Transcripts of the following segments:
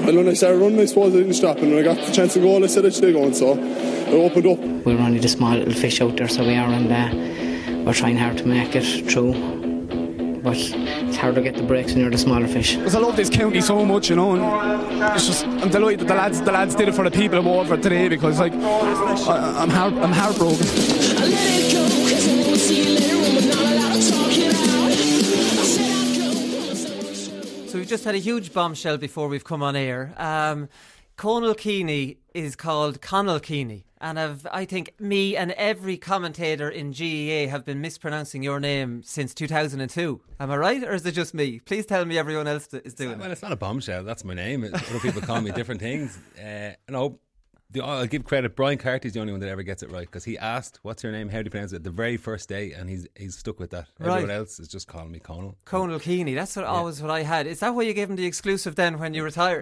And when I started running, I suppose I didn't stop, and when I got the chance to goal, I said I should go, and so I opened up. We're only the small little fish out there, so we are, and we're trying hard to make it through. But it's hard to get the breaks when you're the smaller fish. Because I love this county so much, and it's just, I'm delighted that the lads did it for the people of Waterford today, because I'm heartbroken. I let it go, 'cause I won't see you later when we're not allowed to talk it out. I said I'd go. So we've just had a huge bombshell before we've come on air. Conal Keaney is called Conal Keaney. And I think me and every commentator in GEA have been mispronouncing your name since 2002. Am I right, or is it just me? Please tell me everyone else is doing it. Well, it's not a bombshell. That's my name. Other people call me different things. I'll give credit. Brian Carty's the only one that ever gets it right, because he asked, "What's your name? How do you pronounce it?" the very first day, and he's stuck with that. Right. Everyone else is just calling me Conal. Conal Keaney. That's always what I had. Is that why you gave him the exclusive then when you retired?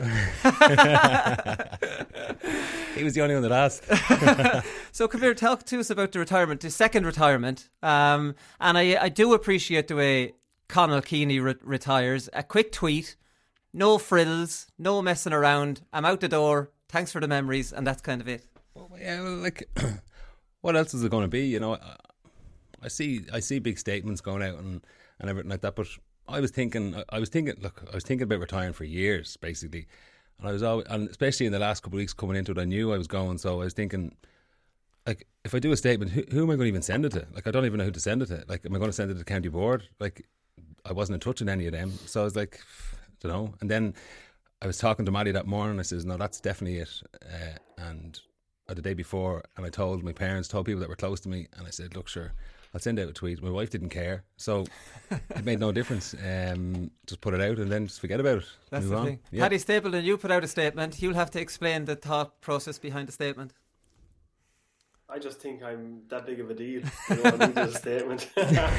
He was the only one that asked. So come here, talk to us about the retirement, the second retirement. And I do appreciate the way Conal Keaney retires. A quick tweet, no frills, no messing around. I'm out the door. Thanks for the memories, and that's kind of it. Well, what else is it going to be? You know, I see big statements going out and everything like that. But I was thinking about retiring for years, basically. And I was always, and especially in the last couple of weeks coming into it, I knew I was going. So I was thinking, like, if I do a statement, who am I going to even send it to? Like, I don't even know who to send it to. Like, am I going to send it to the county board? Like, I wasn't in touch with any of them. So I was like, I don't know. And then I was talking to Maddie that morning. I says, no, that's definitely it. And the day before, and I told my parents, told people that were close to me, and I said, look, sure, I'll send out a tweet. My wife didn't care, so it made no difference. Just put it out and then just forget about it. That's Move the on. thing. Yeah. Paddy Stapleton, you put out a statement. You'll have to explain the thought process behind the statement. I just think I'm that big of a deal. I need a statement.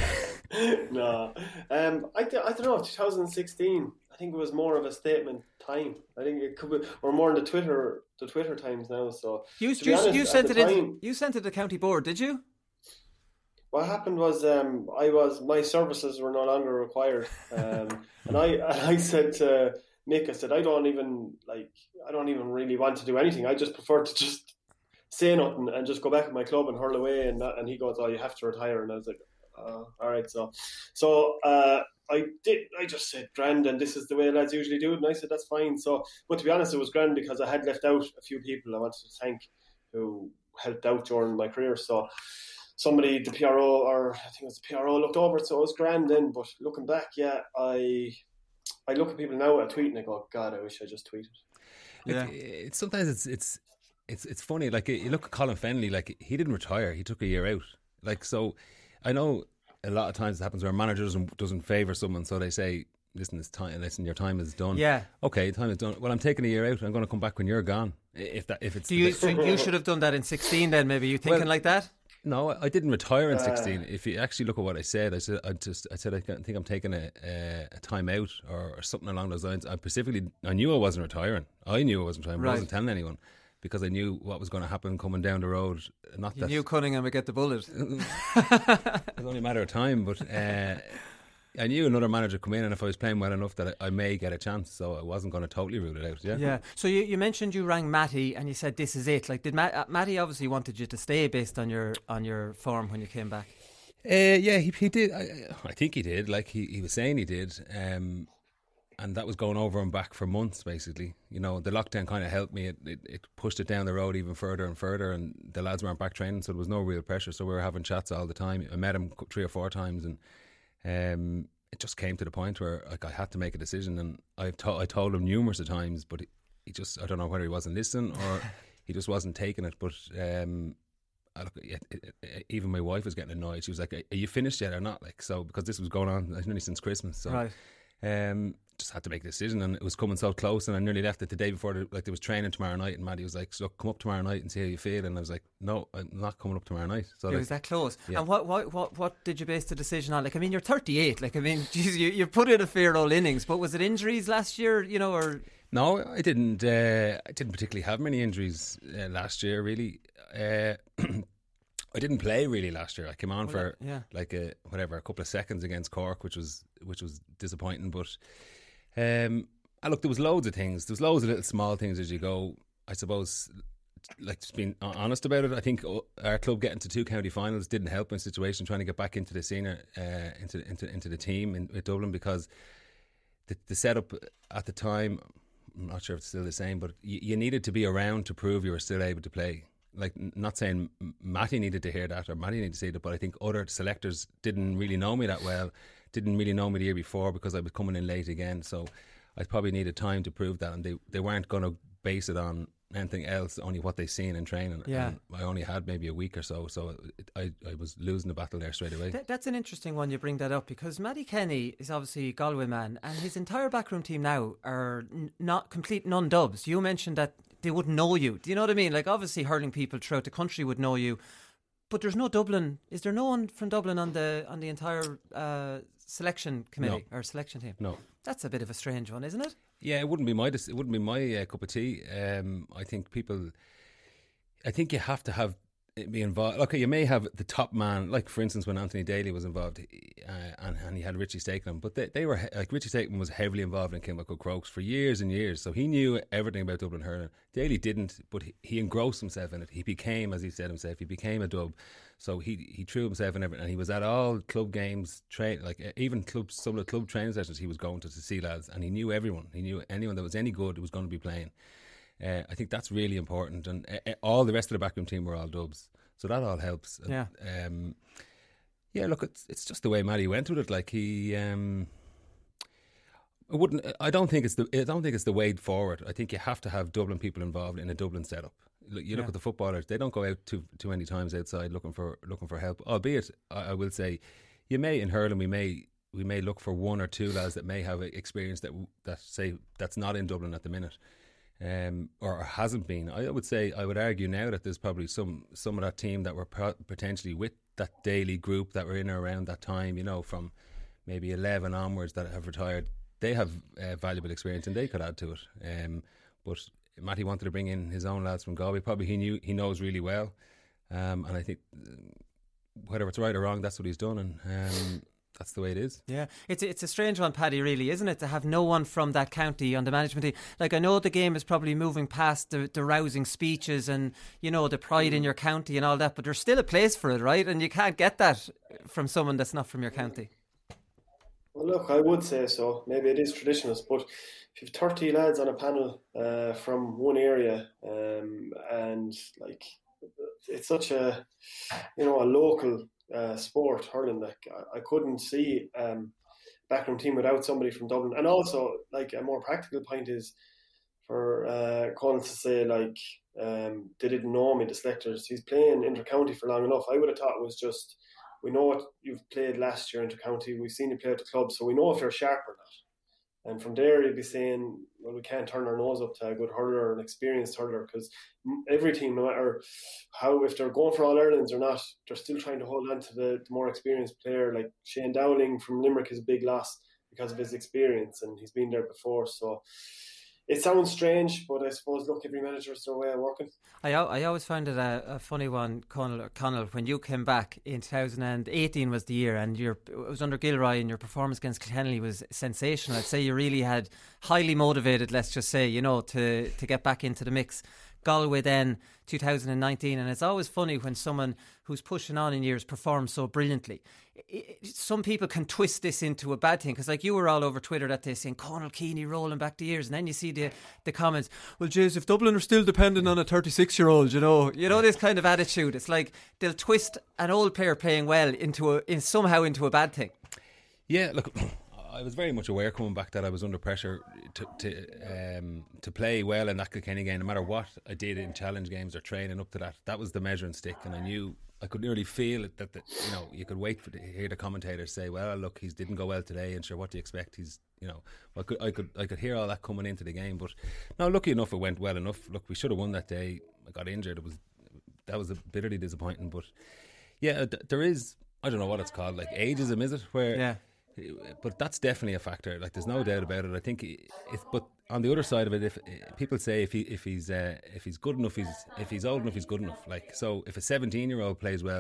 No. I don't know, 2016, I think it was more of a statement time. I think it could be, or more in the Twitter times now. So you sent it to the county board, did you? What happened was my services were no longer required, and I said to Mick, I said I don't even really want to do anything. I just prefer to just say nothing and just go back at my club and hurl away, and he goes, "Oh, you have to retire," and I was like, "All right." So I just said grand, and this is the way lads usually do it, and I said that's fine. So, but to be honest, it was grand because I had left out a few people I wanted to thank who helped out during my career. So somebody, the PRO, or I think it was the PRO, looked over it, so it was grand then. But looking back, yeah, I look at people now at tweet and I go, God, I wish I just tweeted. Yeah, sometimes it's funny. Like, you look at Colin Fennelly, like, he didn't retire; he took a year out. Like, so I know a lot of times it happens where a manager doesn't favour someone, so they say, "Listen, it's time. Listen, your time is done." Yeah. Okay, time is done. Well, I'm taking a year out. I'm going to come back when you're gone. So you should have done that in 16 then, maybe. You thinking like that? No, I didn't retire in 16. If you actually look at what I said, I said I think I'm taking a time out or something along those lines. I knew I wasn't retaring. I knew I wasn't retiring, but I wasn't telling anyone because I knew what was going to happen coming down the road. You knew Cunningham would get the bullet. It was only a matter of time, but I knew another manager come in, and if I was playing well enough that I may get a chance, so I wasn't going to totally rule it out. Yeah. So you mentioned you rang Matty and you said this is it. Like, did Matty obviously wanted you to stay based on your form when you came back? Yeah, he did. I think he did. Like, he was saying he did, and that was going over and back for months. Basically, you know, the lockdown kind of helped me. It pushed it down the road even further and further, and the lads weren't back training, so there was no real pressure. So we were having chats all the time. I met him 3 or 4 times, and it just came to the point where, like, I had to make a decision, and I told him numerous of times, but he just, I don't know whether he wasn't listening or he just wasn't taking it. But even my wife was getting annoyed. She was like, "Are you finished yet or not?" Like, so, because this was going on nearly since Christmas. So right. Just had to make a decision, and it was coming so close, and I nearly left it the day before. There was training tomorrow night, and Maddie was like, "So come up tomorrow night and see how you feel." And I was like, "No, I'm not coming up tomorrow night." So it was that close. Yeah. And what did you base the decision on? Like, I mean, you're 38. Like, I mean, geez, you put in a fair old innings, but was it injuries last year? You know, or no, I didn't. I didn't particularly have many injuries last year. Really, I didn't play really last year. I came on for a couple of seconds against Cork, which was disappointing. But look, there was loads of things. There was loads of little small things as you go. I suppose, like, just being honest about it, I think our club getting to 2 county finals didn't help in situation trying to get back into the senior, into the team with Dublin, because the setup at the time, I'm not sure if it's still the same, but you needed to be around to prove you were still able to play. Like, not saying Matty needed to hear that or Matty needed to see that, but I think other selectors didn't really know me that well, didn't really know me the year before because I was coming in late again. So I probably needed time to prove that, and they weren't going to base it on anything else, only what they seen in training. Yeah. And I only had maybe a week or so I was losing the battle there straight away. That's an interesting one you bring that up, because Matty Kenny is obviously a Galway man, and his entire backroom team now are not complete non-dubs. You mentioned that they wouldn't know you. Do you know what I mean? Like, obviously hurling people throughout the country would know you, but there's no Dublin. Is there no one from Dublin on the entire selection committee or selection team? No. That's a bit of a strange one, isn't it? Yeah, it wouldn't be my cup of tea. I think you have to be involved. Okay, you may have the top man, like for instance when Anthony Daly was involved, and he had Richie Stakelum, but they were like, Richie Stakelum was heavily involved in Kilmacud Crokes for years and years, so he knew everything about Dublin hurling. Daly didn't, but he engrossed himself in it. He became, as he said himself, he became a dub. So he threw himself in everything, and he was at all club games, even some of the club training sessions he was going to see lads, and he knew everyone. He knew anyone that was any good who was going to be playing. I think that's really important, and all the rest of the backroom team were all dubs, so that all helps. Yeah. Look, it's just the way Matty went with it. Like, he, I don't think it's the way forward. I think you have to have Dublin people involved in a Dublin setup. You look at the footballers; they don't go out too many times outside looking for help. Albeit, I will say, you may in hurling we may look for 1 or 2 lads that may have experience that say that's not in Dublin at the minute. Or hasn't been. I would argue now that there's probably some of that team that were potentially with that Daily group that were in or around that time, from maybe 11 onwards that have retired. They have valuable experience and they could add to it. But Matty wanted to bring in his own lads from Galway. Probably he knows really well, and I think whether it's right or wrong, that's what he's done, and that's the way it is. Yeah, it's a strange one, Paddy, really, isn't it, to have no one from that county on the management team. Like, I know the game is probably moving past the rousing speeches and, the pride in your county and all that, but there's still a place for it, right? And you can't get that from someone that's not from your county. Well, look, I would say so. Maybe it is traditionalist, but if you've 30 lads on a panel from one area, and like, it's such a local sport, hurling, like, I couldn't see backroom team without somebody from Dublin. And also, like, a more practical point is for Colin to say, like, they didn't know me, the selectors. He's playing inter-county for long enough. I would have thought it was just, we know what you've played last year inter-county, we've seen you play at the club, so we know if you're sharp or not. And from there, you'd be saying, well, we can't turn our nose up to a good hurler or an experienced hurler, because every team, no matter how, if they're going for All Irelands or not, they're still trying to hold on to the more experienced player. Like Shane Dowling from Limerick is a big loss because of his experience, and he's been there before. So it sounds strange, but I suppose, look, every manager has their way of working. I always found it a funny one, Conal, when you came back in 2018 was the year, and it was under Gilroy, and your performance against Kilkenny was sensational. I'd say you really had highly motivated, let's just say, to get back into the mix. Galway then 2019, and it's always funny when someone who's pushing on in years performs so brilliantly. Some people can twist this into a bad thing, because like you were all over Twitter that day saying Conal Keaney rolling back the years, and then you see the comments, well, Jays, if Dublin are still dependent on a 36-year-old, you know this kind of attitude. It's like they'll twist an old player playing well somehow into a bad thing. Yeah, look, I was very much aware coming back that I was under pressure to play well in that Kilkenny game, no matter what I did in challenge games or training up to that. That was the measuring stick, and I knew, I could nearly feel it, that you could wait to hear the commentators say, well, look, he didn't go well today, and sure, what do you expect? He's, I could hear all that coming into the game. But no, lucky enough, it went well enough. Look, we should have won that day. I got injured. That was bitterly disappointing. But yeah, there is, I don't know what it's called, like ageism, is it? Where, yeah. But that's definitely a factor. Like, there's no doubt about it. I think, but on the other side of it, if people say if he's good enough, if he's old enough, he's good enough. Like, so if a 17-year-old plays well,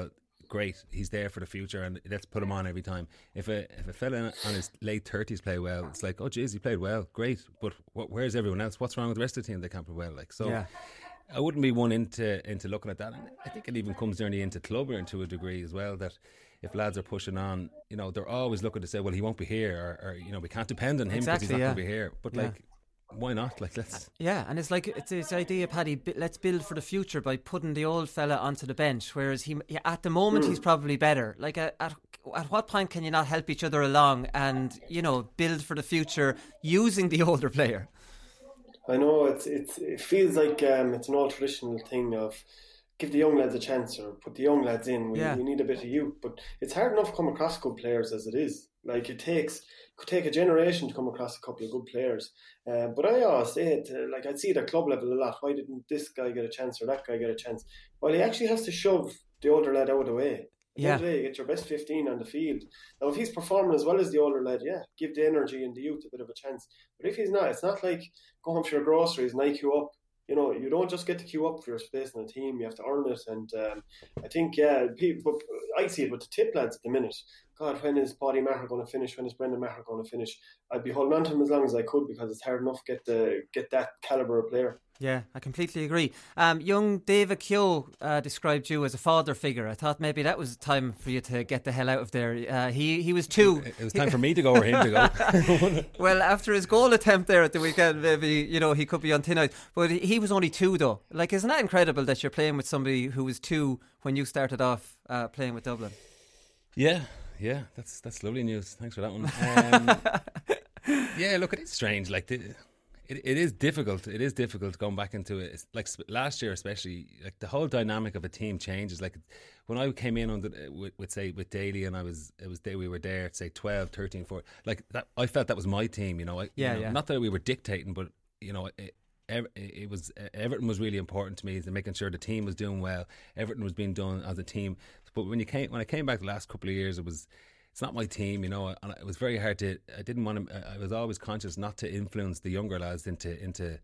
great, he's there for the future, and let's put him on every time. If a fella on his late 30s play well, it's like, oh geez, he played well, great, but where's everyone else? What's wrong with the rest of the team? They can't play well, like so. Yeah. I wouldn't be one into looking at that, and I think it even comes nearly into clubbing to a degree as well. That if lads are pushing on, they're always looking to say, well, he won't be here, or we can't depend on him because he's not going to be here. But like, why not? Like, let's. Yeah, and it's like it's this idea, Paddy. Let's build for the future by putting the old fella onto the bench. Whereas he, at the moment, he's probably better. Like, at what point can you not help each other along and build for the future using the older player? I know it feels like it's an old traditional thing of give the young lads a chance or put the young lads in. We need a bit of youth, but it's hard enough to come across good players as it is. Like could take a generation to come across a couple of good players. But I always say it, I'd see it at club level a lot. Why didn't this guy get a chance or that guy get a chance? Well, he actually has to shove the older lad out of the way. You get your best 15 on the field. Now, if he's performing as well as the older lad, give the energy and the youth a bit of a chance. But if he's not, it's not like go home for your groceries and I queue up. You don't just get to queue up for your space in the team. You have to earn it. And I think, people, I see it with the tip lads at the minute. God, when is Paddy Maher going to finish? When is Brendan Maher going to finish? I'd be holding on to him as long as I could because it's hard enough to get that calibre of player. Yeah, I completely agree. Young David Keogh described you as a father figure. I thought maybe that was time for you to get the hell out of there. He was 2. It was time for me to go or him to go. Well, after his goal attempt there at the weekend, maybe he could be on thin ice. But he was only 2 though. Like, isn't that incredible that you're playing with somebody who was 2 when you started off playing with Dublin? Yeah, that's lovely news. Thanks for that one. Look, it is strange. Like it is difficult. It is difficult going back into it. Like last year, especially, like the whole dynamic of a team changes. Like when I came in with Daly, and we were there, say 12, 13, 14. Like that, I felt that was my team. Not that we were dictating, but it was Everton was really important to me, and making sure the team was doing well. Everton was being done as a team. But when I came back the last couple of years, it's not my team, and it was very hard to. I was always conscious not to influence the younger lads into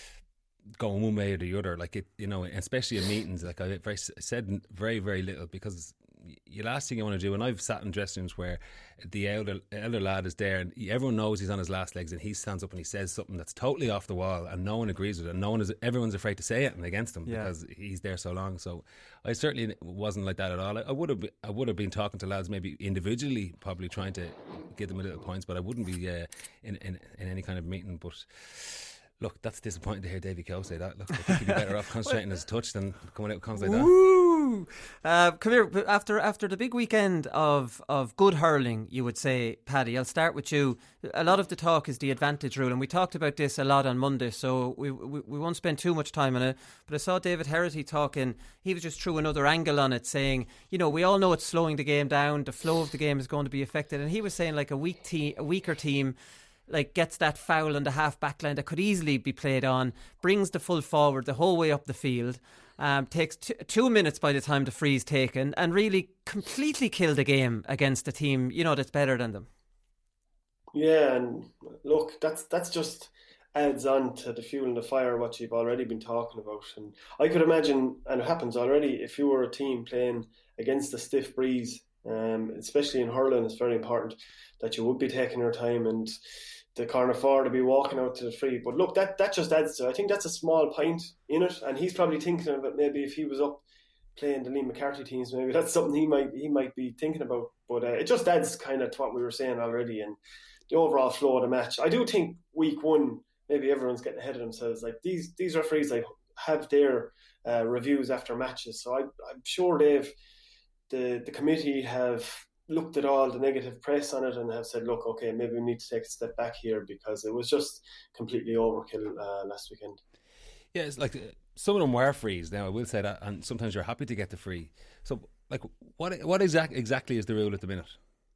going one way or the other. Like it, especially in meetings. Like I said very, very little, because the last thing you want to do, and I've sat in dressing rooms where the elder lad is there and everyone knows he's on his last legs, and he stands up and he says something that's totally off the wall and no one agrees with it, and everyone's afraid to say it and against him because he's there so long. So I certainly wasn't like that at all. I would have been talking to lads maybe individually, probably trying to give them a little points, but I wouldn't be in any kind of meeting. But look, that's disappointing to hear Davy Keogh say that. Look, I think he'd be better off concentrating his touch than coming out with comments like that. Woo! Come here. After the big weekend of good hurling, you would say, Paddy, I'll start with you. A lot of the talk is the advantage rule, and we talked about this a lot on Monday, so we won't spend too much time on it. But I saw David Herity talking. He was just threw another angle on it, saying, we all know it's slowing the game down. The flow of the game is going to be affected, and he was saying like a weaker team, like gets that foul on the half back line that could easily be played on, brings the full forward the whole way up the field, takes 2 minutes by the time the free's taken, and really completely kill the game against a team that's better than them. Yeah, and look, that's just adds on to the fuel and the fire what you've already been talking about. And I could imagine, and it happens already, if you were a team playing against a stiff breeze, especially in hurling, it's very important that you would be taking your time and the corner forward to be walking out to the free. But look, that just adds to it. I think that's a small point in it, and he's probably thinking of it. Maybe if he was up playing the Liam McCarthy teams, maybe that's something he might be thinking about. But it just adds kind of to what we were saying already and the overall flow of the match. I do think week 1, maybe everyone's getting ahead of themselves. Like these referees, like have their reviews after matches, so I'm sure the committee have looked at all the negative press on it and have said, look, okay, maybe we need to take a step back here because it was just completely overkill last weekend. Yeah, it's like some of them were frees. Now I will say that, and sometimes you're happy to get the free. So, like, what exactly is the rule at the minute?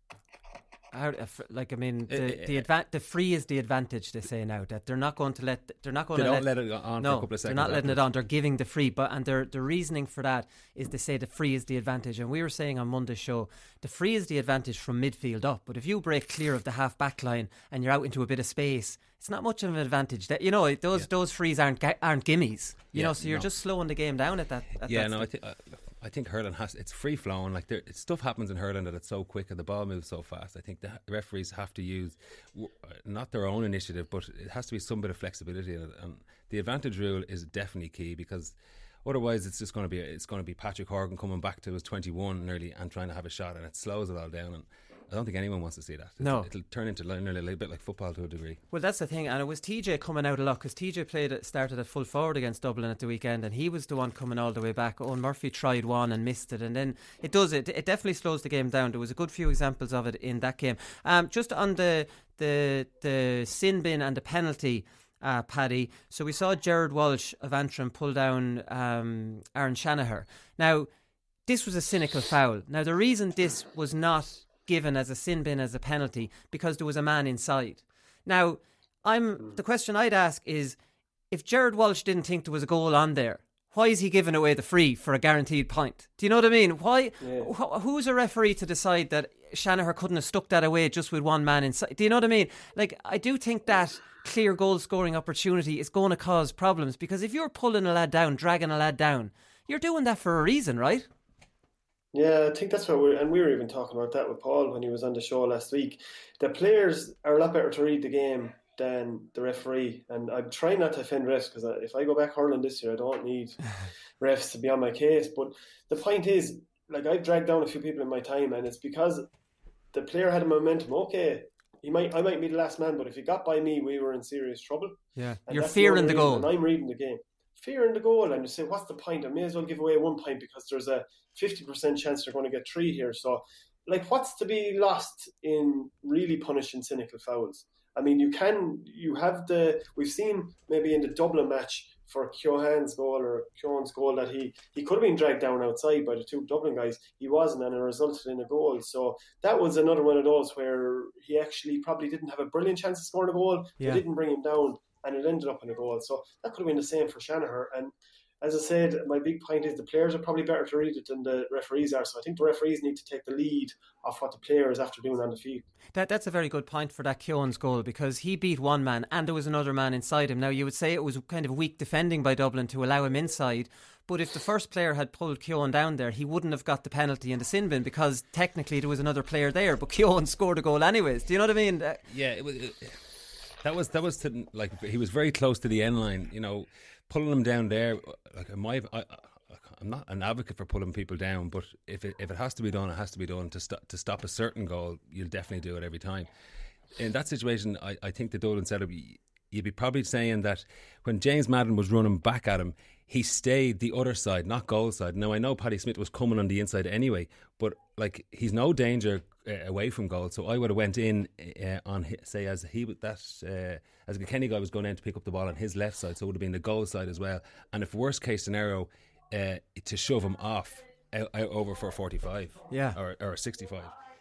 The free is the advantage. They say now that they're not going to let it on for a couple of seconds. They're not letting it on. They're giving the free, and the reasoning for that is they say the free is the advantage. And we were saying on Monday's show, the free is the advantage from midfield up. But if you break clear of the half back line and you're out into a bit of space, it's not much of an advantage. That those frees aren't gimmies. So you're just slowing the game down at that. I think hurling it's free flowing. Like stuff happens in hurling that it's so quick and the ball moves so fast. I think the referees have to use not their own initiative, but it has to be some bit of flexibility in it. And the advantage rule is definitely key, because otherwise it's just going to be Patrick Horgan coming back to his 21 nearly and trying to have a shot, and it slows it all down. And I don't think anyone wants to see that. No. It'll turn into nearly a little bit like football to a degree. Well, that's the thing, and it was TJ coming out a lot, because TJ started at full forward against Dublin at the weekend, and he was the one coming all the way back. Owen Murphy tried one and missed it, and then it definitely slows the game down. There was a good few examples of it in that game. Just on the sin bin and the penalty, Paddy. So we saw Gerard Walsh of Antrim pull down Aaron Shanahan. Now, this was a cynical foul. Now, the reason this was not given as a sin bin as a penalty, because there was a man inside. Now, the question I'd ask is, if Gerard Walsh didn't think there was a goal on there, why is he giving away the free for a guaranteed point? Do you know what I mean? Why? Yeah. Who's a referee to decide that Shanahan couldn't have stuck that away just with one man inside? Do you know what I mean? Like, I do think that clear goal scoring opportunity is going to cause problems, because if you're pulling a lad down, dragging a lad down, you're doing that for a reason, right? Yeah, I think that's what we were even talking about that with Paul when he was on the show last week. The players are a lot better to read the game than the referee, and I'm trying not to offend refs, because if I go back hurling this year, I don't need refs to be on my case. But the point is, like, I've dragged down a few people in my time, and it's because the player had a momentum. Okay, I might be the last man, but if he got by me, we were in serious trouble. Yeah, and you're fearing the goal. And I'm reading the game. Fearing the goal, and you say, what's the point? I may as well give away 1 point, because there's a 50% chance they're going to get 3 here. So, like, what's to be lost in really punishing cynical fouls? I mean, we've seen maybe in the Dublin match for Keohane's goal or Keohane's goal that he could have been dragged down outside by the 2 Dublin guys. He wasn't, and it resulted in a goal. So that was another one of those where he actually probably didn't have a brilliant chance of scoring a goal. Yeah. They didn't bring him down, and it ended up in a goal. So that could have been the same for Shanahan. And as I said, my big point is the players are probably better to read it than the referees are. So I think the referees need to take the lead of what the players after doing on the field. That's a very good point for that Keohane's goal, because he beat one man and there was another man inside him. Now, you would say it was kind of weak defending by Dublin to allow him inside, but if the first player had pulled Keohane down there, he wouldn't have got the penalty in the sin bin, because technically there was another player there, but Keohane scored a goal anyways. Do you know what I mean? Yeah, that was to, like, he was very close to the end line, you know. Pulling them down there, like, I'm not an advocate for pulling people down, but if it has to be done, it has to be done. To stop a certain goal, you'll definitely do it every time. In that situation, I think the Dublin setup, you'd be probably saying that when James Madden was running back at him, he stayed the other side, not goal side. Now, I know Paddy Smith was coming on the inside anyway, but, like, he's no danger away from goal. So I would have went in on, say, as the Kenny guy was going in to pick up the ball on his left side, so it would have been the goal side as well. And if worst case scenario, to shove him off out over for a 45, or a 65.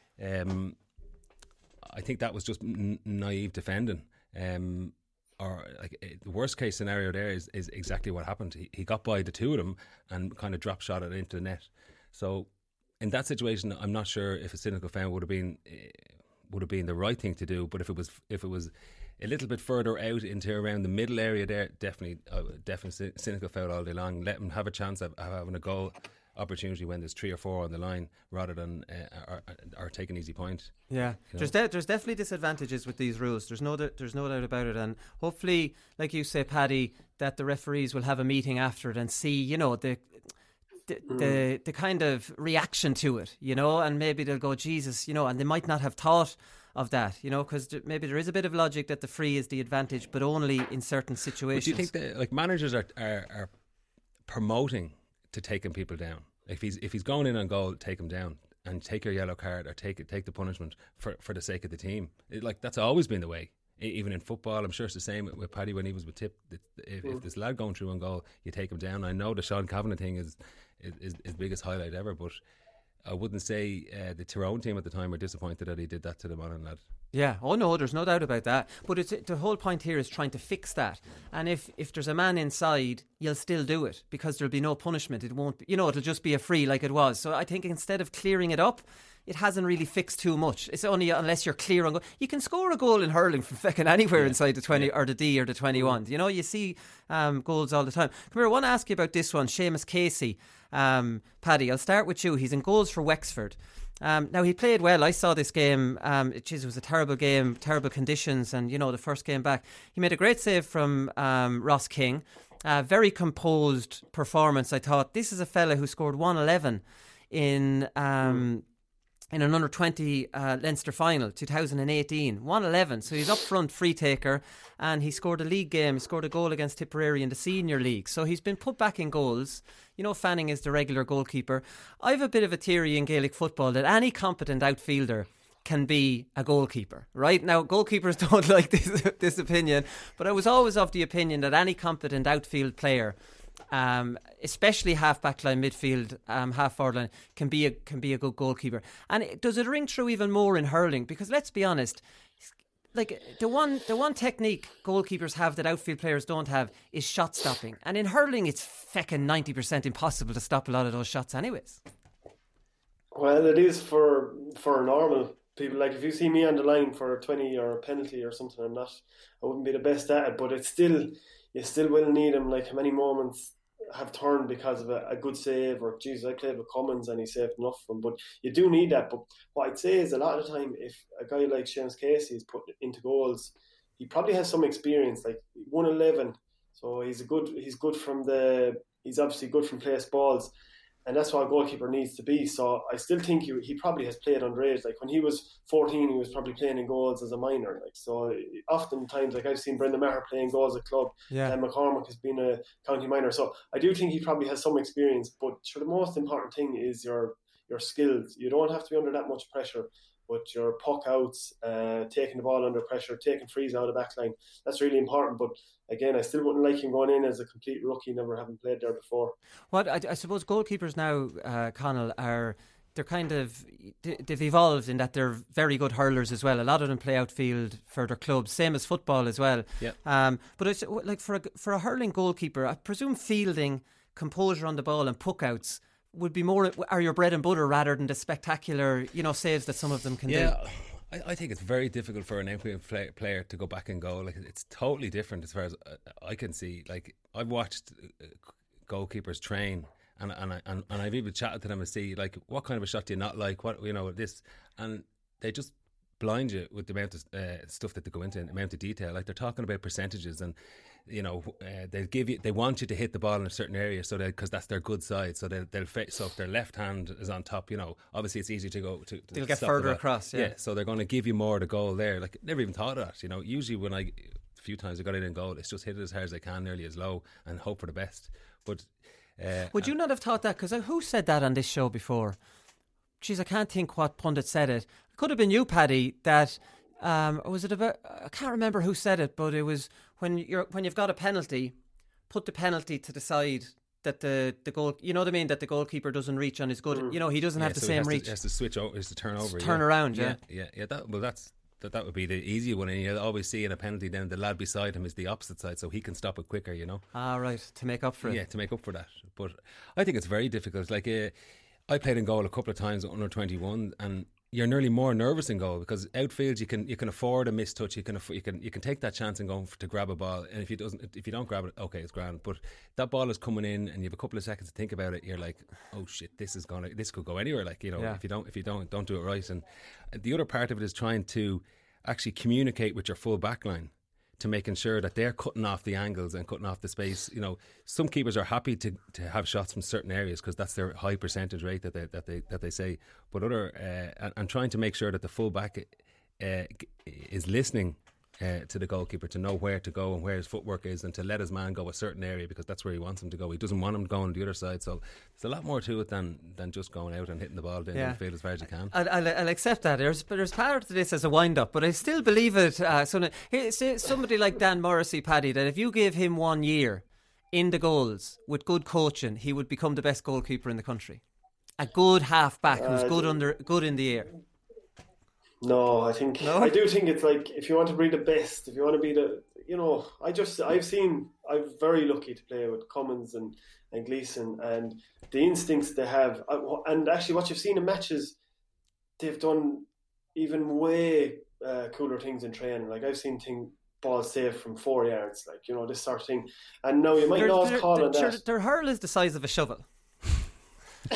I think that was just naive defending. Or, like, the worst case scenario there is exactly what happened. He got by the 2 of them and kind of drop shot it into the net. So in that situation, I'm not sure if a cynical foul would have been the right thing to do. But if it was a little bit further out into around the middle area there, definitely cynical foul all day long. Let him have a chance of having a goal opportunity when there's 3 or 4 on the line, rather than or take an easy point. Yeah, there's definitely disadvantages with these rules. There's no doubt about it, and hopefully, like you say, Paddy, that the referees will have a meeting after it and see, you know, the kind of reaction to it, you know, and maybe they'll go, Jesus, you know, and they might not have thought of that, you know, because maybe there is a bit of logic that the free is the advantage, but only in certain situations. But do you think that, like, managers are promoting to taking people down? If he's going in on goal, take him down and take your yellow card, or take the punishment for the sake of the team. That's always been the way. Even in football, I'm sure it's the same with Paddy when he was with Tip. If this lad going through on goal, you take him down. I know the Sean Kavanagh thing is his biggest highlight ever, but I wouldn't say the Tyrone team at the time were disappointed that he did that to the Monaghan lad. Yeah, oh no, there's no doubt about that. But the whole point here is trying to fix that. And if there's a man inside, you'll still do it, because there'll be no punishment. It won't, you know, it'll just be a free like it was. So I think instead of clearing it up, it hasn't really fixed too much. It's only unless you're clear on goal. You can score a goal in hurling from fucking anywhere inside the 20 or the D or the 21. You know, you see goals all the time. Come here, I want to ask you about this one. Seamus Casey. Paddy, I'll start with you. He's in goals for Wexford. Now, he played well. I saw this game. It was a terrible game, terrible conditions, and, you know, the first game back. He made a great save from Ross King. Very composed performance, I thought. This is a fella who scored 111 in an under-20 Leinster final, 2018. 111, so he's up front, free taker, and he scored a league game. He scored a goal against Tipperary in the senior league. So he's been put back in goals. You know, Fanning is the regular goalkeeper. I have a bit of a theory in Gaelic football that any competent outfielder can be a goalkeeper, right? Now, goalkeepers don't like this opinion, but I was always of the opinion that any competent outfield player, especially half-back line, midfield, half-forward line, can be a good goalkeeper. And does it ring true even more in hurling? Because let's be honest, like the one technique goalkeepers have that outfield players don't have is shot stopping. And in hurling, it's feckin' 90% impossible to stop a lot of those shots anyways. Well, it is for normal people. Like, if you see me on the line for a 20 or a penalty or something, I wouldn't be the best at it, but you still will need him. Like, how many moments have turned because of a good save, or Jesus, I played with Cummins and he saved enough from. But you do need that. But what I'd say is, a lot of the time, if a guy like Seamus Casey is put into goals, he probably has some experience. Like 111, so he's obviously good from place balls, and that's what a goalkeeper needs to be. So I still think he probably has played underage. Like, when he was 14, he was probably playing in goals as a minor. Like, so oftentimes, like, I've seen Brendan Maher playing goals at club, and McCormack has been a county minor. So I do think he probably has some experience. But sure, the most important thing is your skills. You don't have to be under that much pressure, but your puck outs, taking the ball under pressure, taking frees out of the back line, that's really important. But again, I still wouldn't like him going in as a complete rookie, never having played there before. What I suppose goalkeepers now, Conall, they've evolved in that they're very good hurlers as well. A lot of them play outfield for their clubs, same as football as well. Yep. But it's like for a hurling goalkeeper, I presume fielding, composure on the ball, and puck outs would be are your bread and butter rather than the spectacular, you know, saves that some of them can do. I think it's very difficult for an outfield player to go back and goal. Like, it's totally different as far as I can see. Like, I've watched goalkeepers train, and I've even chatted to them and see, like, what kind of a shot do you not like? What, you know, this, and they just blind you with the amount of stuff that they go into, the amount of detail. Like, they're talking about percentages, and you know, they want you to hit the ball in a certain area, so because that's their good side. So they'll so if their left hand is on top, you know, obviously it's easy to go to. They'll get further across. Yeah. So they're going to give you more to goal there. Like, never even thought of that. You know, usually a few times I got it in goal, it's just hit it as hard as I can, nearly as low, and hope for the best. But would you not have thought that? Because who said that on this show before? Jeez, I can't think what pundit said it. It could have been you, Paddy. That. Or was it about? I can't remember who said it, but it was when you've got a penalty, put the penalty to the side that the goal. You know what I mean? That the goalkeeper doesn't reach on his good. You know, he doesn't have the same reach. He has to switch over. He has to turn over. Turn around. Yeah. That would be the easy one. And you always see in a penalty, then the lad beside him is the opposite side, so he can stop it quicker. You know. Ah, right. To make up for it. Yeah, to make up for that. But I think it's very difficult. Like, I played in goal a couple of times under 21, and you're nearly more nervous in goal, because outfield you can afford a missed touch. You can take that chance and go to grab a ball, and if you don't grab it, okay, it's grand. But that ball is coming in, and you have a couple of seconds to think about it. You're like, oh shit, this could go anywhere. Like, you know, if you don't do it right. And the other part of it is trying to actually communicate with your full back line, to making sure that they're cutting off the angles and cutting off the space. You know, some keepers are happy to have shots from certain areas because that's their high percentage rate that they say. But and trying to make sure that the full back is listening to the goalkeeper, to know where to go and where his footwork is, and to let his man go a certain area because that's where he wants him to go. He doesn't want him going the other side. So there's a lot more to it than just going out and hitting the ball down the field as far as you can. I'll accept that. There's part of this as a wind up, but I still believe it. Somebody like Dan Morrissey, Paddy, that if you give him 1 year in the goals with good coaching, he would become the best goalkeeper in the country. A good half back who's good in the air. No, I do think it's like, if you want to be the best, if you want to be the, you know, I'm very lucky to play with Cummins and Gleeson, and the instincts they have, and actually what you've seen in matches, they've done even way cooler things in training. Like I've seen balls saved from 4 yards, like, you know, this sort of thing. And now you might not call on that. Their hurl is the size of a shovel. I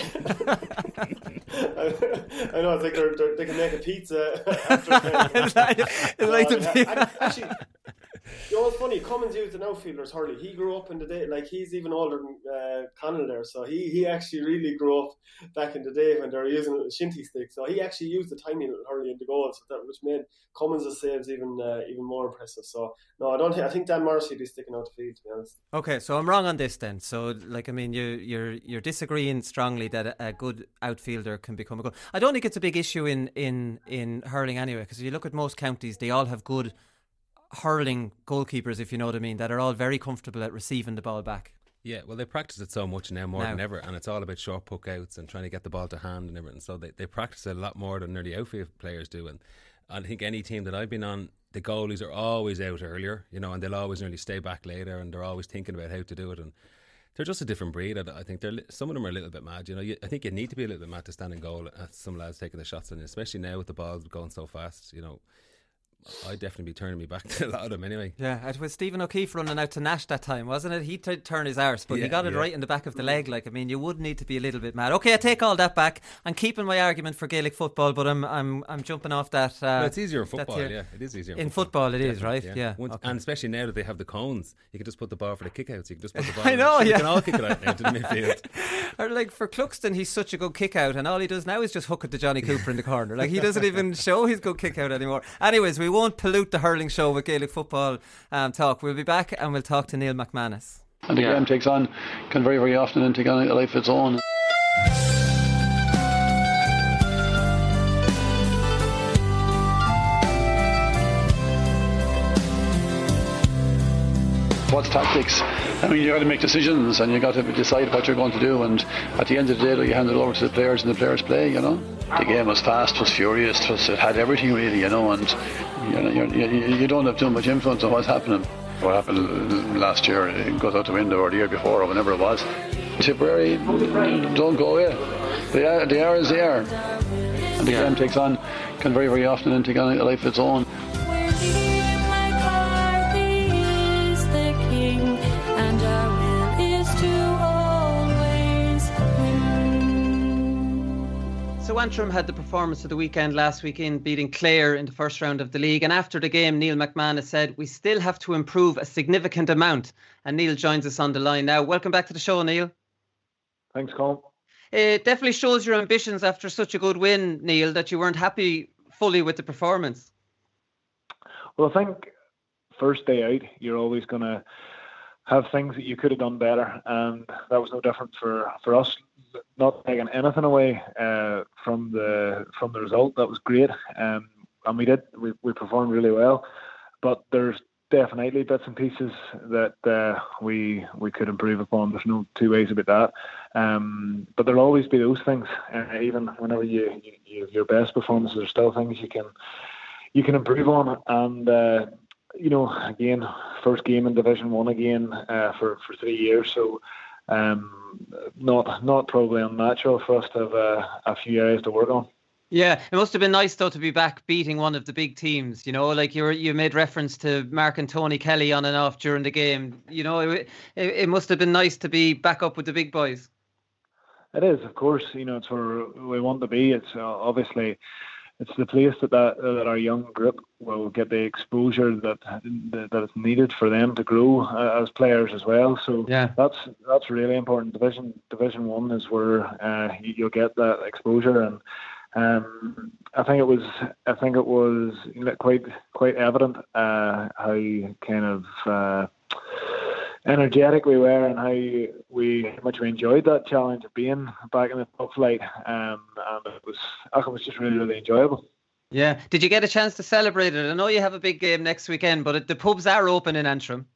know, it's like they can make a pizza after actually, you know what's funny? Cummins used an outfielder's hurley. He grew up in the day, like he's even older than Connell there, so he actually really grew up back in the day when they were using a shinty stick. So he actually used a tiny little hurley in the goal, which made Cummins' saves even more impressive. So no, I think Dan Morrissey is sticking out the field, to be honest. Okay, so I'm wrong on this then. So like, I mean, you're disagreeing strongly that a good outfielder can become a goal. I don't think it's a big issue in hurling anyway, because if you look at most counties, they all have good hurling goalkeepers, if you know what I mean, that are all very comfortable at receiving the ball back. Yeah, well, they practice it so much now, more than ever, and it's all about short puck outs and trying to get the ball to hand and everything. So they practice it a lot more than nearly outfield players do. And I think any team that I've been on, the goalies are always out earlier, you know, and they'll always nearly stay back later, and they're always thinking about how to do it. And they're just a different breed. I think some of them are a little bit mad. You know, I think you need to be a little bit mad to stand in goal at some lads taking the shots on you, especially now with the ball going so fast. You know, I'd definitely be turning me back to a lot of them anyway. Yeah, it was Stephen O'Keefe running out to Nash that time, wasn't it? He turned his arse, but he got it right in the back of the leg. Like, I mean, you would need to be a little bit mad. Okay, I take all that back. I'm keeping my argument for Gaelic football, but I'm jumping off that. Well, it's easier in football. Yeah, it is easier in football. It is, right? Yeah. Okay. And especially now that they have the cones, you can just put the ball for the kickouts. You can just put the ball. I know. You can all kick it out now to the midfield. Or like for Cluxton, he's such a good kick out, and all he does now is just hook it to Johnny Cooper in the corner. Like, he doesn't even show his good kick out anymore. Anyways, we won't pollute the hurling show with Gaelic football talk. We'll be back and we'll talk to Neil McManus. And the game can very, very often take on a life of its own. What's tactics? I mean, you got to make decisions and you got to decide what you're going to do, and at the end of the day, you hand it over to the players and the players play, you know. The game was fast, was furious, it had everything really, you know, and you don't have too much influence on what's happening. What happened last year, it goes out the window, or the year before, or whenever it was. Tipperary don't go away. They are as they are. And the game can very, very often take on a life of its own. So Antrim had the performance of the weekend last weekend, beating Clare in the first round of the league. And after the game, Neil McManus said, we still have to improve a significant amount. And Neil joins us on the line now. Welcome back to the show, Neil. Thanks, Colin. It definitely shows your ambitions after such a good win, Neil, that you weren't happy fully with the performance. Well, I think first day out, you're always going to have things that you could have done better. And that was no different for us. Not taking anything away from the result. That was great, and we performed really well. But there's definitely bits and pieces that we could improve upon. There's no two ways about that. But there'll always be those things. Even whenever you have your best performances, there's still things you can improve on. And you know, again, first game in Division 1 again for 3 years. So. Not probably unnatural for us to have a few areas to work on. Yeah, it must have been nice though to be back beating one of the big teams. You know, like you made reference to Mark and Tony Kelly on and off during the game. You know, it must have been nice to be back up with the big boys. It is, of course. You know, it's where we want to be. It's obviously. It's the place that our young group will get the exposure that is needed for them to grow as players as well. So yeah, that's really important. Division 1 is where you'll get that exposure, and I think it was quite evident how kind of energetic we were, and how much we enjoyed that challenge of being back in the top flight, and it was just really, really enjoyable. Yeah. Did you get a chance to celebrate it? I know you have a big game next weekend, but the pubs are open in Antrim.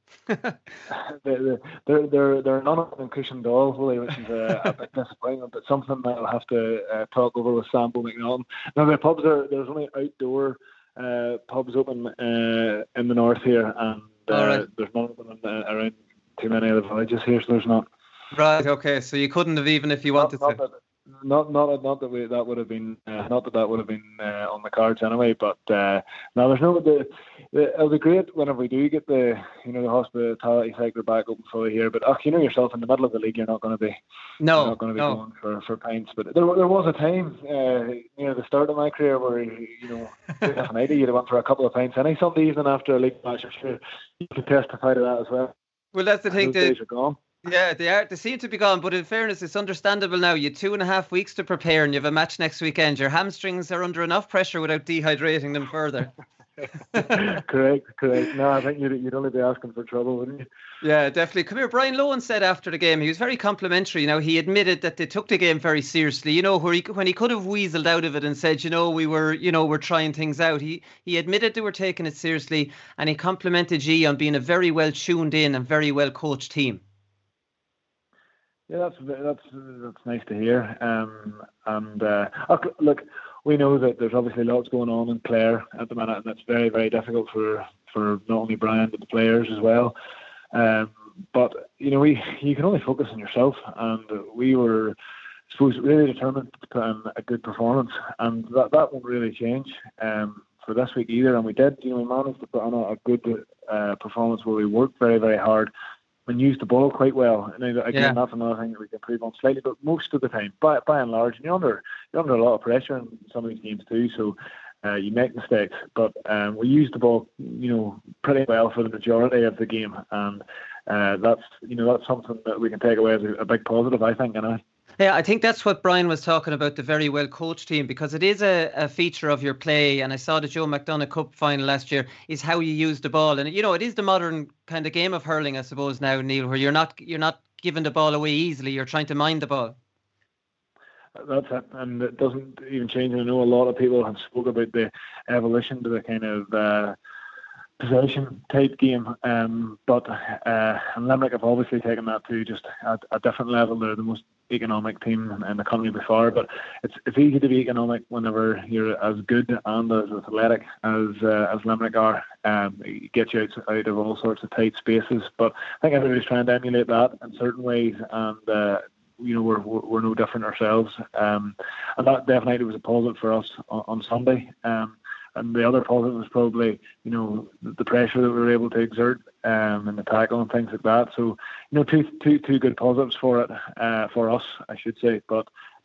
They're none of them cushioned all, which is a bit disappointing, but something that I'll have to talk over with Sambo McNaughton. Now the pubs there's only outdoor pubs open in the north here, and right. There's none of them around too many other villages here, so there's not. Right, okay, so you couldn't have, even if you wanted to. Not that would have been on the cards anyway. But no, there's no it'll be great whenever we do get the hospitality sector back open fully here. But yourself, in the middle of the league, you're not going to be going for pints. But there was a time the start of my career where definitely you'd have went for a couple of pints any Sunday evening after a league match. I'm sure you can testify to that as well. Well, that's the thing. Those days are gone. Yeah, they seem to be gone, but in fairness, it's understandable now. You 2.5 weeks to prepare and you have a match next weekend. Your hamstrings are under enough pressure without dehydrating them further. Correct. No, I think you'd only be asking for trouble, wouldn't you? Yeah, definitely. Come here, Brian Lohan said after the game, he was very complimentary. He admitted that they took the game very seriously. When he could have weaseled out of it and said, we're trying things out. He admitted they were taking it seriously, and he complimented G on being a very well tuned in and very well coached team. Yeah, that's nice to hear. Look, we know that there's obviously lots going on in Clare at the minute, and it's very, very difficult for not only Brian but the players as well. But you can only focus on yourself, and we were, I suppose, really determined to put in a good performance, and that won't really change for this week either. And we did, we managed to put on a good performance where we worked very, very hard and used the ball quite well. And again, that's another thing that we can improve on slightly, but most of the time, by and large, and you're under a lot of pressure in some of these games too, so you make mistakes. But we used the ball, pretty well for the majority of the game, and that's something that we can take away as a big positive, I think. Yeah, I think that's what Brian was talking about, the very well coached team, because it is a feature of your play. And I saw the Joe McDonagh Cup final last year is how you use the ball. And, it is the modern kind of game of hurling, I suppose, now, Neil, where you're not giving the ball away easily. You're trying to mind the ball. That's it. And it doesn't even change. I know a lot of people have spoke about the evolution to the kind of possession type game, but and Limerick have obviously taken that to just a different level. They're the most economic team in the country by far, but it's easy to be economic whenever you're as good and as athletic as Limerick are. It gets you out of all sorts of tight spaces, but I think everybody's trying to emulate that in certain ways, and we're no different ourselves, and that definitely was a positive for us on Sunday. And the other positive was probably, the pressure that we were able to exert and the tackle and things like that. So, two good positives for it, for us, I should say. But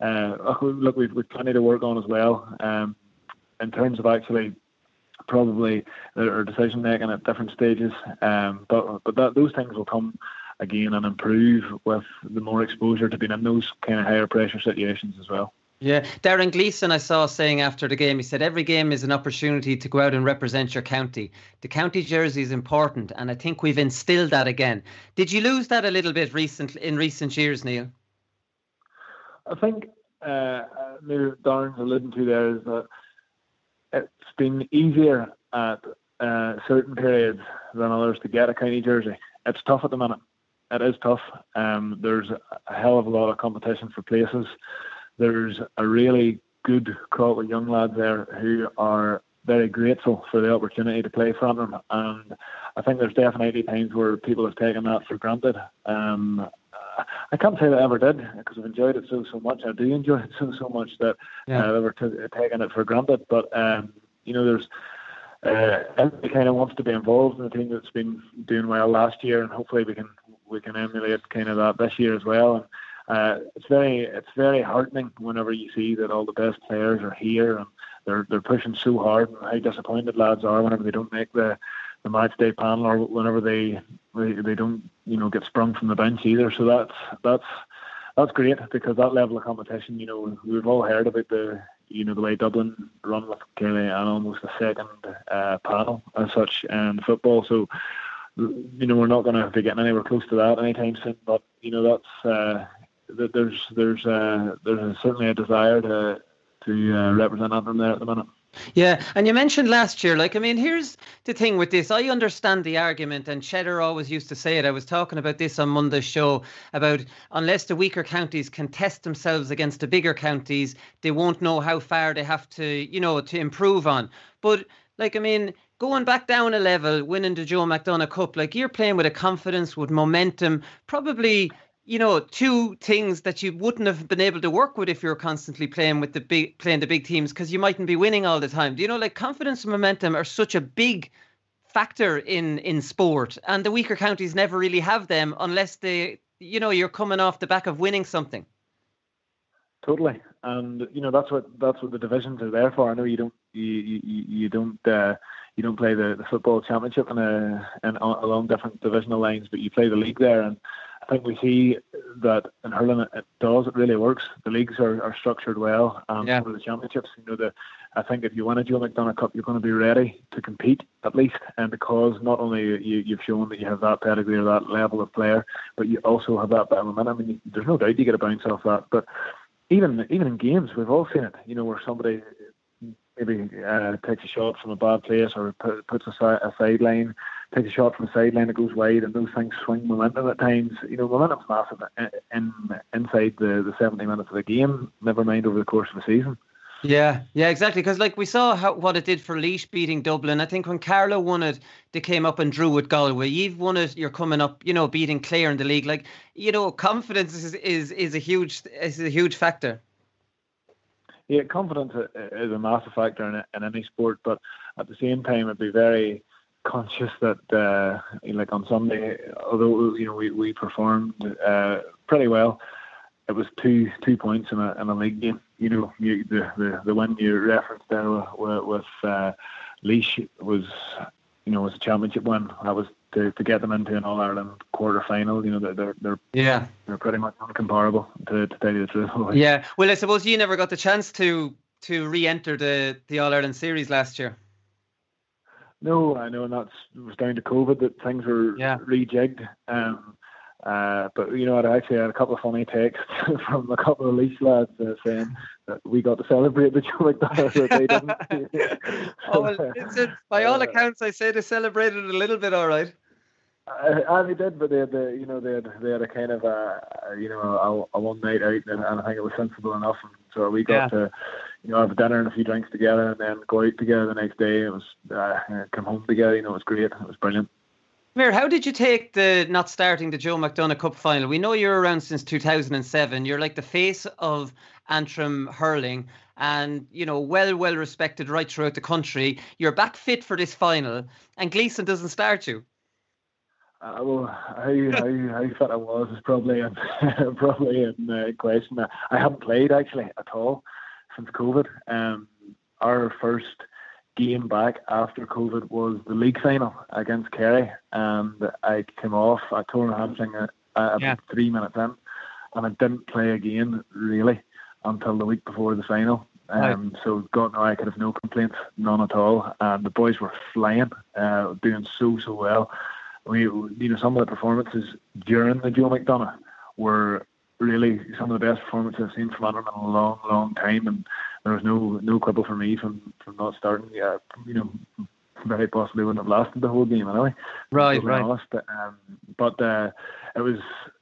look, we've plenty to work on as well. In terms of actually probably our decision making at different stages. But those things will come again and improve with the more exposure to being in those kind of higher pressure situations as well. Yeah, Darren Gleeson I saw saying after the game, he said every game is an opportunity to go out and represent your county. The county jersey is important, and I think we've instilled that again. Did you lose that a little bit in recent years, Neil? I think maybe Darren's alluding to there is that it's been easier at certain periods than others to get a county jersey. It's tough at the minute. It is tough. There's a hell of a lot of competition for places. There's a really good crop of young lads there who are very grateful for the opportunity to play for them, and I think there's definitely times where people have taken that for granted. I can't say that I ever did, because I've enjoyed it so much. I do enjoy it so much that they were taking it for granted. But there's everybody kind of wants to be involved in a team that's been doing well last year, and hopefully we can emulate kind of that this year as well. And it's very heartening whenever you see that all the best players are here and they're pushing so hard, and how disappointed lads are whenever they don't make the match day panel, or whenever they don't get sprung from the bench either. So that's great, because that level of competition, we've all heard about the way Dublin run with Kelly and almost a second panel as such in football. So we're not going to be getting anywhere close to that anytime soon. But that's. There's certainly a desire to represent Antrim there at the minute. Yeah, and you mentioned last year, here's the thing with this. I understand the argument, and Cheddar always used to say it. I was talking about this on Monday's show, about unless the weaker counties can test themselves against the bigger counties, they won't know how far they have to, to improve on. But, going back down a level, winning the Joe McDonagh Cup, you're playing with a confidence, with momentum, probably two things that you wouldn't have been able to work with if you were constantly playing the big teams, because you mightn't be winning all the time. Do you know, like, confidence and momentum are such a big factor in sport, and the weaker counties never really have them unless you're coming off the back of winning something. Totally, and that's what the divisions are there for. I know you don't play the football championship along different divisional lines, but you play the league there, and I think we see that in hurling it really works. The leagues are structured well, for the championships. I think if you win a Joe McDonagh Cup, you're going to be ready to compete at least, and because not only you've shown that you have that pedigree or that level of player, but you also have that bit of momentum. I mean, there's no doubt you get a bounce off that, but even in games, we've all seen it. Where somebody maybe takes a shot from a bad place or puts a sideline, takes a shot from a sideline that goes wide, and those things swing momentum at times. Momentum's massive inside the 70 minutes of the game, never mind over the course of a season. Yeah, exactly. Because we saw what it did for Laois beating Dublin. I think when Carlow won it, they came up and drew with Galway. You've won it, you're coming up, beating Clare in the league. Confidence is a huge factor. Yeah, confidence is a massive factor in any sport, but at the same time, I'd be very conscious that, like on Sunday, although we performed pretty well, it was two points in a league game. The win you referenced there with Laois was a championship win. That was to get them into an All Ireland quarter final. They're pretty much uncomparable, to tell you the truth. Yeah. Well, I suppose you never got the chance to re-enter the All Ireland series last year. No, I know, and that was down to COVID that things were rejigged. But I actually had a couple of funny texts from a couple of Laois lads saying that we got to celebrate the Joe McDonagh that they didn't. By all accounts, I say they celebrated a little bit, all right. They did, but they had a kind of a one night out, and I think it was sensible enough. And so we got to have a dinner and a few drinks together, and then go out together the next day. It was come home together. It was great. It was brilliant. Mir, how did you take the not starting the Joe McDonagh Cup final? We know you're around since 2007. You're like the face of Antrim hurling, and well respected right throughout the country. You're back fit for this final, and Gleeson doesn't start you. Well, how fit I was is probably in question. I haven't played actually at all since COVID. Our first game back after COVID was the league final against Kerry, and I came off. I tore my hamstring about 3 minutes in, and I didn't play again really until the week before the final. So God knows I could have no complaints, none at all. And the boys were flying, doing so well. Some of the performances during the Joe McDonagh were really some of the best performances I've seen from Antrim in a long, long time, and there was no quibble for me from not starting. Very possibly wouldn't have lasted the whole game anyway. Right. Honest. But it was,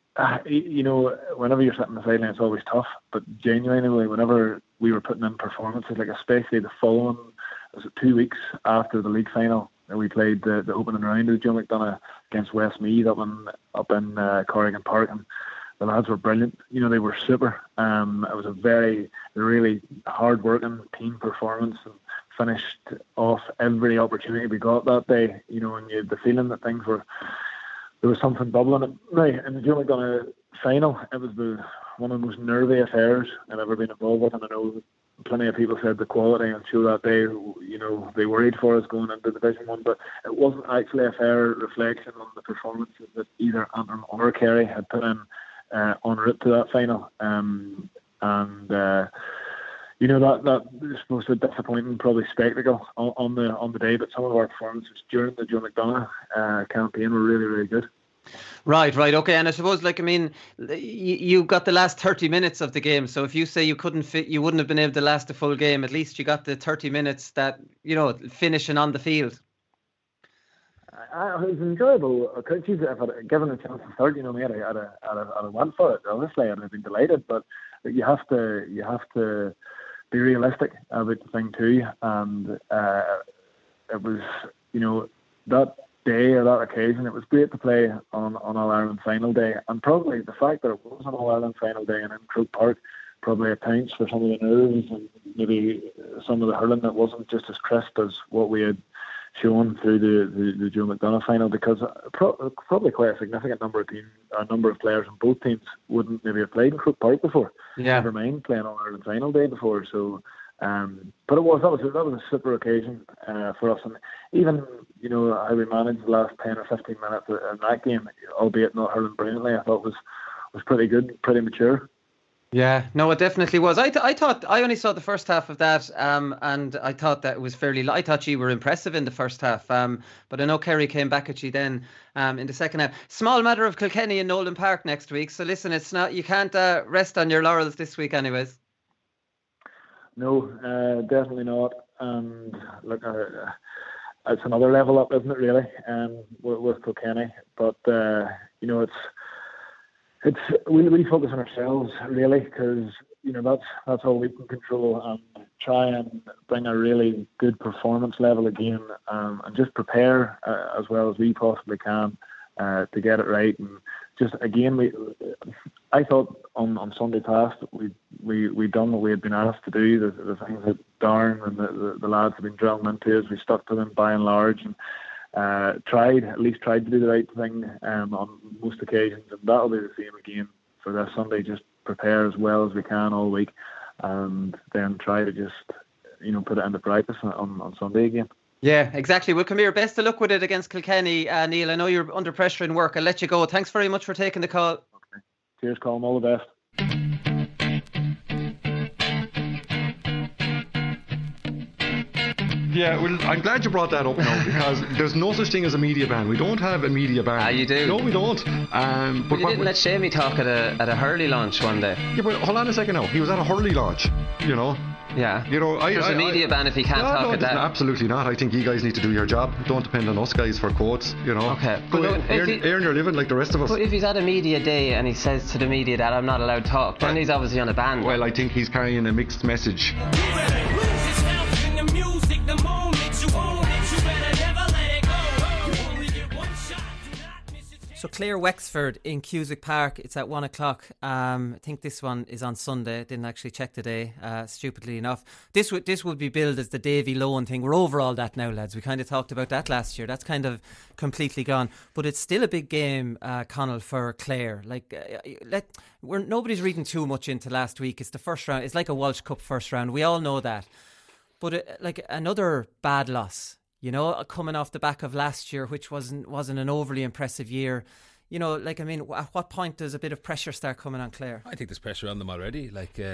whenever you're sitting on the sideline, it's always tough. But genuinely, whenever we were putting in performances, like especially the following, was it 2 weeks after the league final, we played the opening round of Joe McDonagh against Westmeath up in Corrigan Park, and the lads were brilliant. They were super. It was a very, really hard-working team performance, and finished off every opportunity we got that day. And you had the feeling that there was something bubbling. Now, in the Joe McDonagh final, it was one of the most nervy affairs I've ever been involved with, and I know plenty of people said the quality on show that day, they worried for us going into Division 1, but it wasn't actually a fair reflection on the performances that either Antrim or Kerry had put in en route to that final. That was supposed to be a disappointing, probably spectacle on the day, but some of our performances during the Joe McDonagh campaign were really, really good. Right, okay. And I suppose, you got the last 30 minutes of the game. So if you say you couldn't fit, you wouldn't have been able to last the full game. At least you got the 30 minutes that, finishing on the field. It was enjoyable. If I'd given a chance to start, mate, I'd have went for it. Honestly, I'd have been delighted. But you have to be realistic about the thing too. And it was, that day or that occasion. It was great to play on All-Ireland final day, and probably the fact that it was an All-Ireland final day and in Croke Park probably accounts for some of the nerves and maybe some of the hurling that wasn't just as crisp as what we had shown through the Joe McDonagh final, because probably quite a significant number of players on both teams wouldn't maybe have played in Croke Park before. Never mind playing on Ireland final day before. So, but that was a super occasion for us, and even how we managed the last 10 or 15 minutes in that game, albeit not hurling brilliantly, I thought was pretty good, pretty mature. Yeah, no, it definitely was. I thought I only saw the first half of that, and I thought that it was I thought you were impressive in the first half, but I know Kerry came back at you then in the second half. Small matter of Kilkenny and Nolan Park next week. So listen, it's not, you can't rest on your laurels this week, anyways. No, definitely not. And look, it's another level up, isn't it? Really, with Kilkenny, but it's we focus on ourselves really, because that's all we can control, and try and bring a really good performance level again, and just prepare as well as we possibly can to get it right. And just again, I thought on Sunday past we done what we had been asked to do, the things that Darren and the lads have been drilling into us. We stuck to them by and large, and tried to do the right thing on most occasions, and that'll be the same again for this Sunday. Just prepare as well as we can all week, and then try to just put it into practice on Sunday again. Yeah, exactly. Well, come here, best of luck with it against Kilkenny, Neil. I know you're under pressure in work. I'll let you go. Thanks very much for taking the call. Okay. Cheers, Colm. All the best. Yeah, well, I'm glad you brought that up now, because there's no such thing as a media ban. We don't have a media ban. Ah, you do? No, we don't. But you didn't let Shamey talk at a Hurley launch one day. Yeah, but hold on a second now. He was at a Hurley launch, Yeah. There's a media ban if he can't talk at that. Absolutely not. I think you guys need to do your job. Don't depend on us guys for quotes, Okay. Earn your living like the rest of us. But if he's at a media day and he says to the media that I'm not allowed to talk, then he's obviously on a ban. Well, I think he's carrying a mixed message. So Clare Wexford in Cusack Park, it's at 1 o'clock. I think this one is on Sunday. Didn't actually check today, stupidly enough. This would be billed as the Davy Lohan thing. We're over all that now, lads. We kind of talked about that last year. That's kind of completely gone. But it's still a big game, Conall, for Clare. Nobody's reading too much into last week. It's the first round. It's like a Walsh Cup first round. We all know that. But another bad loss. Coming off the back of last year, which wasn't an overly impressive year. At what point does a bit of pressure start coming on Clare? I think there's pressure on them already.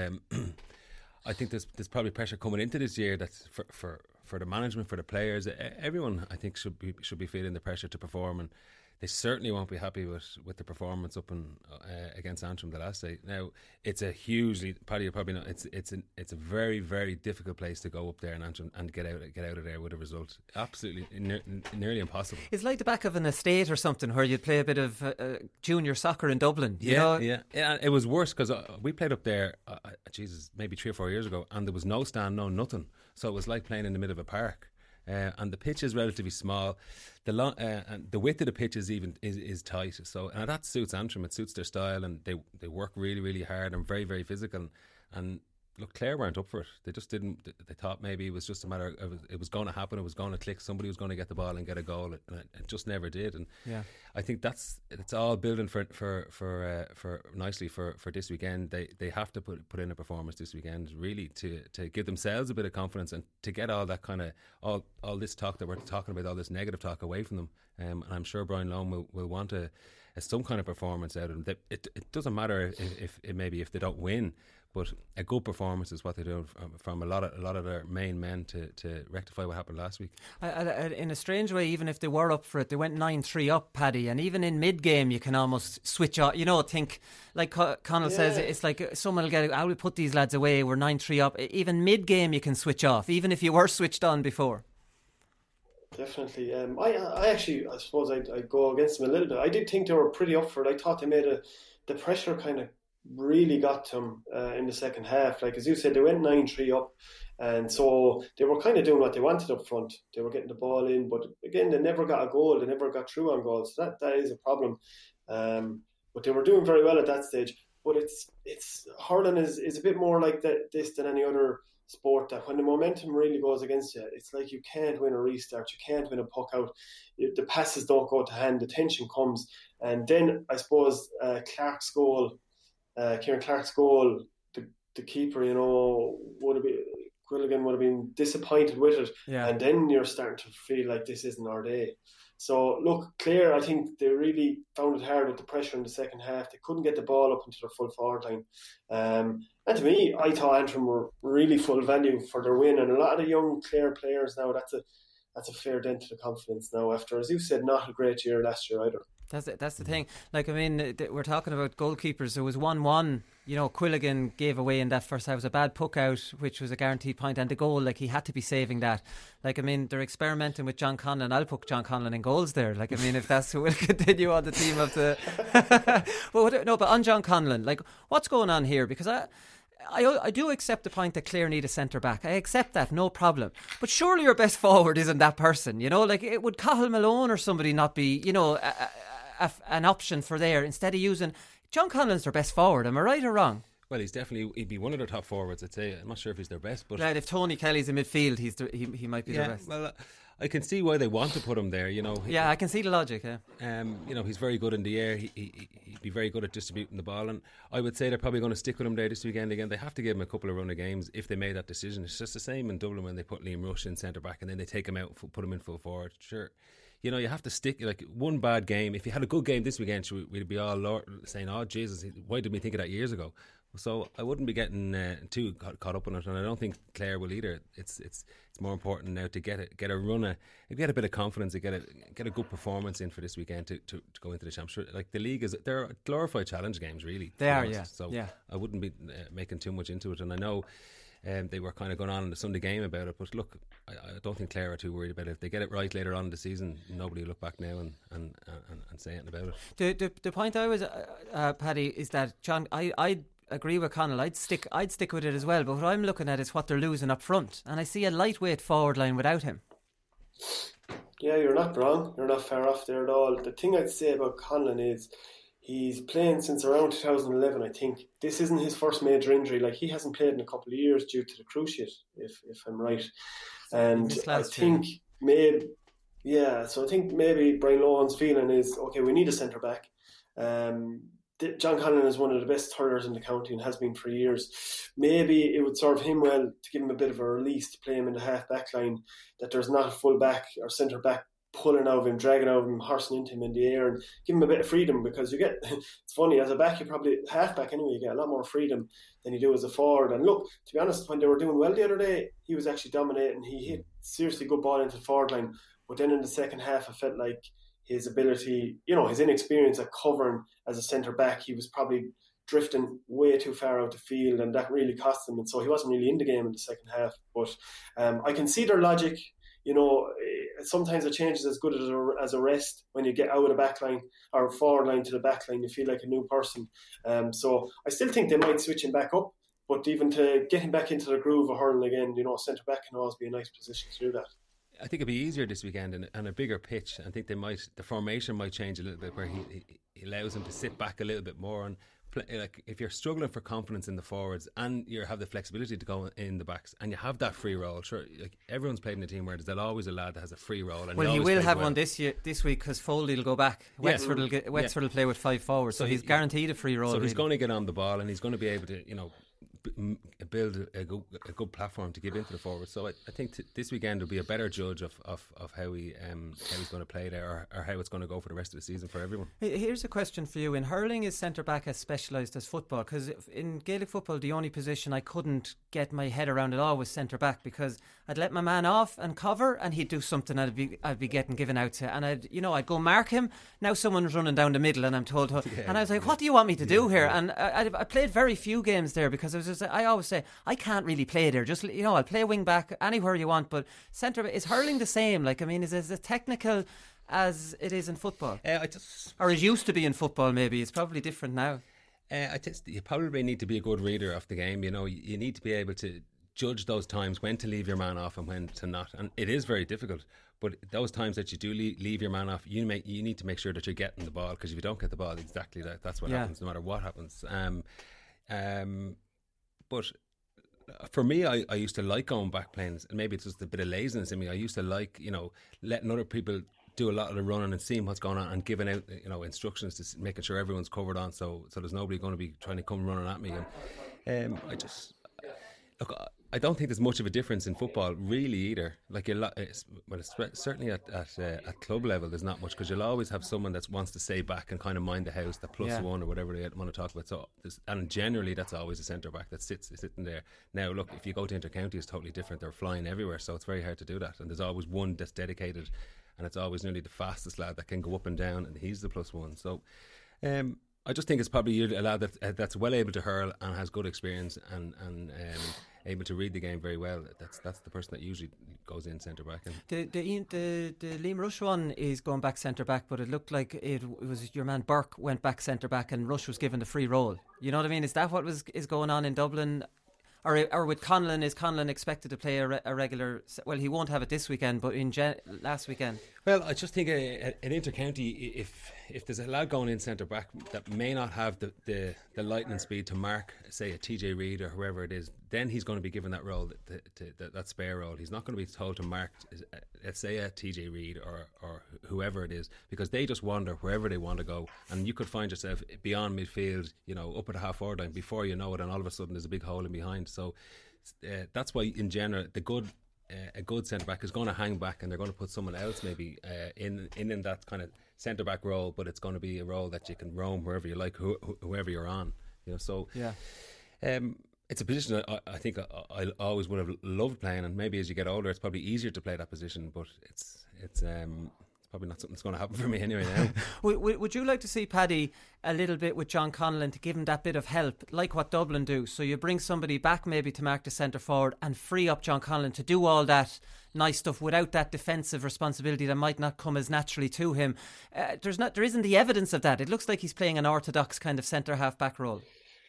I think there's probably pressure coming into this year that's for the management, for the players. Everyone, I think, should be feeling the pressure to perform, and they certainly won't be happy with the performance up against Antrim the last day. Now, it's a hugely, Paddy, you probably know, it's a very, very difficult place to go up there in Antrim and get out of there with a result. Absolutely nearly impossible. It's like the back of an estate or something where you'd play a bit of junior soccer in Dublin. Yeah. It was worse because we played up there, maybe 3 or 4 years ago, and there was no stand, no nothing. So it was like playing in the middle of a park. And the pitch is relatively small. And the width of the pitch is tight. So, and that suits Antrim. It suits their style, and they work really, really hard and very, very physical. And look, Clare weren't up for it. They just didn't. They thought maybe it was just a matter of it was going to happen. It was going to click. Somebody was going to get the ball and get a goal, and it just never did. And I think it's all building for nicely for this weekend. They have to put in a performance this weekend, really, to give themselves a bit of confidence and to get all that kind of all this talk that we're talking about, all this negative talk away from them. And I'm sure Brian Lohan will want some kind of performance out of them. It doesn't matter if they don't win. But a good performance is what they do from a lot of their main men to rectify what happened last week. In a strange way, even if they were up for it, they went 9-3 up, Paddy, and even in mid-game you can almost switch off. Think, like Conall says, it's like someone will get, I will put these lads away, we're 9-3 up. Even mid-game you can switch off, even if you were switched on before. Definitely. I suppose I'd go against them a little bit. I did think they were pretty up for it. I thought they made the pressure kind of really got to them in the second half. Like as you said, they went 9-3 up. And so they were kind of doing what they wanted up front. They were getting the ball in, but again, they never got a goal. They never got through on goals. So that is a problem. But they were doing very well at that stage. But it's hurling is a bit more like this than any other sport, that when the momentum really goes against you, it's like you can't win a restart, you can't win a puck out, the passes don't go to hand, the tension comes. And then I suppose Kieran Clark's goal, the keeper, Quilligan would have been disappointed with it. Yeah. And then you're starting to feel like this isn't our day. So look, Clare, I think they really found it hard with the pressure in the second half. They couldn't get the ball up into their full forward line. And to me, I thought Antrim were really full value for their win. And a lot of the young Clare players now, that's a fair dent to the confidence now after, as you said, not a great year last year either. That's the thing. Like, I mean, we're talking about goalkeepers. There was 1-1. Quilligan gave away in that first half. It was a bad puck out, which was a guaranteed point, and the goal, like, he had to be saving that. Like, I mean, they're experimenting with John Conlon. I'll put John Conlon in goals there. Like, I mean, if that's who will continue on the team of the. But on John Conlon, like, what's going on here? Because I do accept the point that Clare need a centre back. I accept that, no problem. But surely your best forward isn't that person, Like, it would Cathal Malone or somebody not be, an option for there instead of using John Conlon's their best forward. Am I right or wrong? Well, he'd be one of their top forwards, I'd say. I'm not sure if he's their best, but if Tony Kelly's in midfield, he might be their best. Well, I can see why they want to put him there. I can see the logic. Yeah. He's very good in the air. He'd be very good at distributing the ball, and I would say they're probably going to stick with him there this weekend again. They have to give him a couple of run of games if they made that decision. It's just the same in Dublin when they put Liam Rush in centre back and then they take him out, put him in full forward. Sure. You have to stick, like, one bad game. If you had a good game this weekend, we'd be all saying, oh, Jesus, why didn't we think of that years ago? So I wouldn't be getting too caught up on it, and I don't think Clare will either. It's more important now to get a run, get a bit of confidence, get a good performance in for this weekend to go into the championship. Like, the league they're glorified challenge games, really. They are, yeah. So I wouldn't be making too much into it, and I know. They were kind of going on in the Sunday game about it, but look, I don't think Clare are too worried about it. If they get it right later on in the season, nobody will look back now and say anything about it. The point I was, Paddy, is that John, I agree with Conall. I'd stick with it as well. But what I'm looking at is what they're losing up front, and I see a lightweight forward line without him. Yeah, you're not wrong. You're not far off there at all. The thing I'd say about Conlon is, he's playing since around 2011, I think. This isn't his first major injury. Like, he hasn't played in a couple of years due to the cruciate, if I'm right. And I think maybe Brian Lohan's feeling is, okay, we need a centre back. John Conlon is one of the best hurlers in the county and has been for years. Maybe it would serve him well to give him a bit of a release to play him in the half back line, that there's not a full back or centre back pulling out of him, dragging out of him, horsing into him in the air, and give him a bit of freedom, because it's funny, as a back, you probably, half back anyway, you get a lot more freedom than you do as a forward. And look, to be honest, when they were doing well the other day, he was actually dominating. He hit seriously good ball into the forward line, but then in the second half, I felt like his ability, his inexperience at covering as a centre back, he was probably drifting way too far out the field, and that really cost him, and so he wasn't really in the game in the second half. But I can see their logic. Sometimes a change is as good as a rest. When you get out of the back line or forward line to the back line, you feel like a new person. So I still think they might switch him back up, but even to get him back into the groove of hurling again, centre back can always be a nice position to do that. I think it'd be easier this weekend and a bigger pitch. I think the formation might change a little bit, where he allows him to sit back a little bit more and play. Like, if you're struggling for confidence in the forwards and you have the flexibility to go in the backs and you have that free role, sure, like, everyone's played in a team where there's always a lad that has a free role. And he will have one this week, because Foley will go back. Wexford will play with 5 forwards, so he's guaranteed a free role. So he's going to get on the ball and he's going to be able to, build a good platform to give into the forward. So I think this weekend will be a better judge of how he's going to play there, or how it's going to go for the rest of the season for everyone. Here's a question for you. In hurling, is centre back as specialised as football? Because in Gaelic football, the only position I couldn't get my head around at all was centre back, because I'd let my man off and cover, and he'd do something I'd be getting given out to, and I'd go mark him. Now someone's running down the middle, and I'm told, and I was like, what do you want me to do here? And I played very few games there, because I always say I can't really play there. Just I'll play wing back anywhere you want, but centre is hurling the same? Like, I mean, is it as technical as it is in football, or it used to be in football? Maybe it's probably different now. You probably need to be a good reader of the game. You need to be able to judge those times when to leave your man off and when to not, and it is very difficult. But those times that you do leave your man off, you need to make sure that you're getting the ball, because if you don't get the ball, exactly that's what happens, no matter what happens. But for me, I used to like going back playing, and maybe it's just a bit of laziness in me. I used to like, letting other people do a lot of the running and seeing what's going on and giving out, instructions to making sure everyone's covered on, so there's nobody going to be trying to come running at me. And I don't think there's much of a difference in football really either. Like certainly at club level, there's not much, because you'll always have someone that wants to stay back and kind of mind the house, the plus one or whatever they want to talk about. So, and generally that's always a centre back that sitting there. Now, look, if you go to intercounty, it's totally different. They're flying everywhere, so it's very hard to do that. And there's always one that's dedicated, and it's always nearly the fastest lad that can go up and down, and he's the plus one. So, I just think it's probably a lad that's well able to hurl and has good experience and able to read the game very well. That's the person that usually goes in centre back. The Liam Rush one is going back centre back, but it looked like it was your man Burke went back centre back and Rush was given the free role. You know what I mean? Is that what is going on in Dublin? Or with Conlon, is Conlon expected to play a regular? Well, he won't have it this weekend, but last weekend. Well, I just think an intercounty, if there's a lad going in centre back that may not have the lightning speed to mark, say, a TJ Reid or whoever it is, then he's going to be given that role, that spare role. He's not going to be told to mark, let's say, a TJ Reid or whoever it is, because they just wander wherever they want to go, and you could find yourself beyond midfield, up at the half-forward line before you know it, and all of a sudden there's a big hole in behind. So that's why, in general, a good centre back is going to hang back, and they're going to put someone else maybe in that kind of centre back role, but it's going to be a role that you can roam wherever you like, whoever you're on. So it's a position that I think I always would have loved playing, and maybe as you get older, it's probably easier to play that position. But it's probably not something that's going to happen for me anyway now. Would you like to see Paddy a little bit with John Conlon to give him that bit of help, like what Dublin do? So you bring somebody back maybe to mark the centre forward and free up John Conlon to do all that nice stuff without that defensive responsibility that might not come as naturally to him. There isn't the evidence of that. It looks like he's playing an orthodox kind of centre half back role.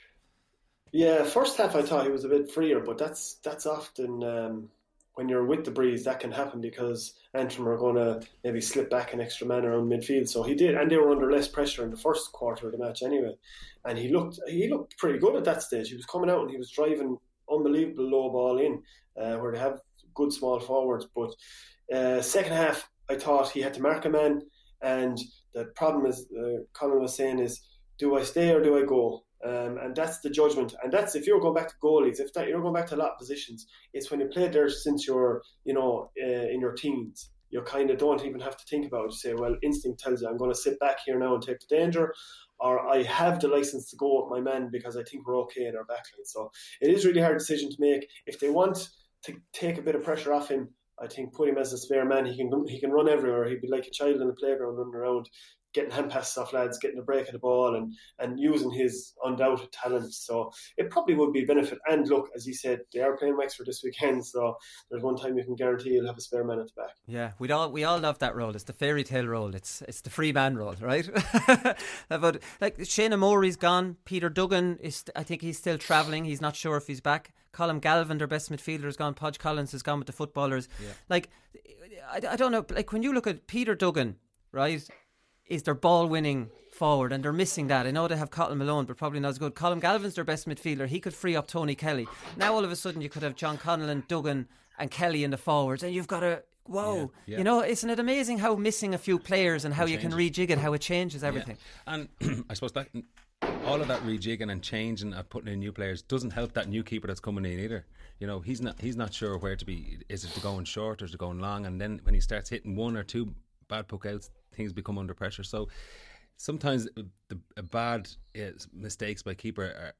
Yeah, first half I thought he was a bit freer, but that's often when you're with the breeze, that can happen because Antrim are going to maybe slip back an extra man around midfield. So he did, and they were under less pressure in the first quarter of the match anyway. And he looked pretty good at that stage. He was coming out and he was driving unbelievable low ball in, where they have good small forwards. But second half, I thought he had to mark a man, and the problem is, Colin was saying, is do I stay or do I go? And that's the judgment, and that's if you're going back to goalies. You're going back to a lot of positions, it's when you played there since you're in your teens, you kind of don't even have to think about it. You say, well, instinct tells you I'm going to sit back here now and take the danger, or I have the license to go with my man because I think we're okay in our backline. So it is a really hard decision to make. If they want to take a bit of pressure off him, I think put him as a spare man. He can run everywhere. He'd be like a child in the playground running around, getting hand passes off lads, getting a break of the ball and using his undoubted talent. So it probably would be a benefit. And look, as you said, they are playing Wexford this weekend, so there's one time you can guarantee you'll have a spare man at the back. Yeah, we all love that role. It's the fairy tale role. It's the free man role, right? But like Shane O'Morey's gone. Peter Duggan I think he's still travelling. He's not sure if he's back. Colm Galvin, their best midfielder, is gone. Podge Collins has gone with the footballers. Yeah. Like, I don't know. Like when you look at Peter Duggan, right? Is their ball winning forward, and they're missing that. I know they have Cotton Malone, but probably not as good. Colm Galvin's their best midfielder. He could free up Tony Kelly. Now all of a sudden you could have John Conlon, Duggan and Kelly in the forwards, and you've got a yeah. Isn't it amazing how missing a few players and how you can rejig it, how it changes everything. Yeah. And I suppose that all of that rejigging and changing and putting in new players doesn't help that new keeper that's coming in either. He's not sure where to be. Is it to going short or is it going long? And then when he starts hitting one or two bad puck outs, things become under pressure. So sometimes the bad mistakes by keeper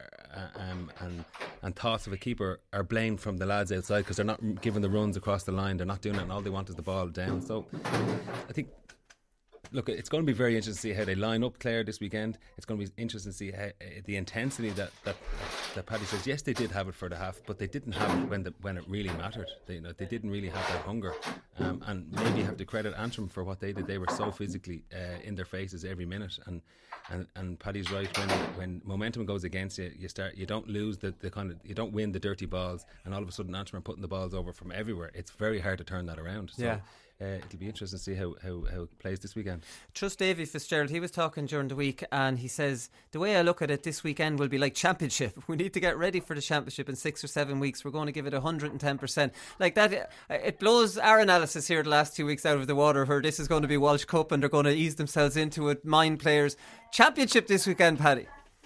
and thoughts of a keeper are blamed from the lads outside because they're not giving the runs across the line. They're not doing it, and all they want is the ball down. So I think, look, it's going to be very interesting to see how they line up Clare this weekend. It's going to be interesting to see how the intensity that that Paddy says, yes, they did have it for the half, but they didn't have it when it really mattered. They didn't really have that hunger, and maybe you have to credit Antrim for what they did. They were so physically in their faces every minute, and Paddy's right. When momentum goes against you, you don't lose you don't win the dirty balls, and all of a sudden Antrim are putting the balls over from everywhere. It's very hard to turn that around. So, it'll be interesting to see how it plays this weekend. Trust Davy Fitzgerald, he was talking during the week, and he says the way I look at it, this weekend will be like championship. We need to get ready for the championship in 6 or 7 weeks. We're going to give it 110%. Like that, it blows our analysis here the last 2 weeks out of the water, where this is going to be Walsh Cup and they're going to ease themselves into it. Mind players. Championship this weekend, Paddy.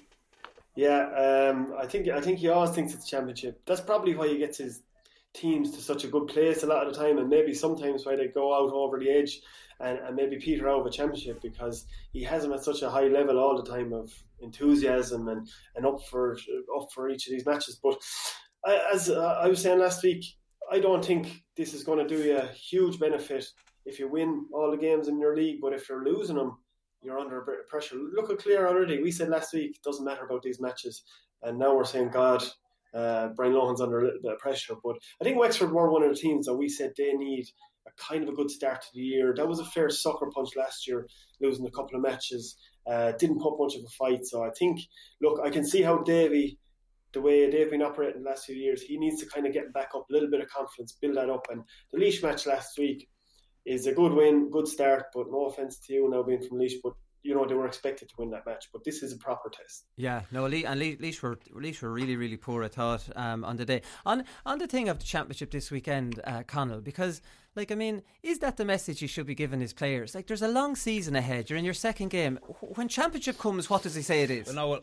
Yeah, I think he always thinks it's championship. That's probably why he gets his teams to such a good place a lot of the time, and maybe sometimes why they go out over the edge and maybe peter out of a championship, because he has them at such a high level all the time of enthusiasm and up for each of these matches. But as I was saying last week, I don't think this is going to do you a huge benefit if you win all the games in your league, but if you're losing them, you're under a bit of pressure. Look at Clare already. We said last week it doesn't matter about these matches, and now we're saying, God, Brian Lohan's under a little bit of pressure. But I think Wexford were one of the teams that we said they need a kind of a good start to the year. That was a fair sucker punch last year, losing a couple of matches. Didn't put much of a fight. So I think, look, I can see how Davy, the way they've been operating the last few years, he needs to kind of get back up, a little bit of confidence, build that up. And the Laois match last week is a good win, good start, but no offence to you now being from Laois, but they were expected to win that match, but this is a proper test. Yeah, no, Laois were really, really poor, I thought, on the day. On the thing of the championship this weekend, Conall, because, is that the message you should be giving his players? Like, there's a long season ahead. You're in your second game. When championship comes, what does he say it is? Well,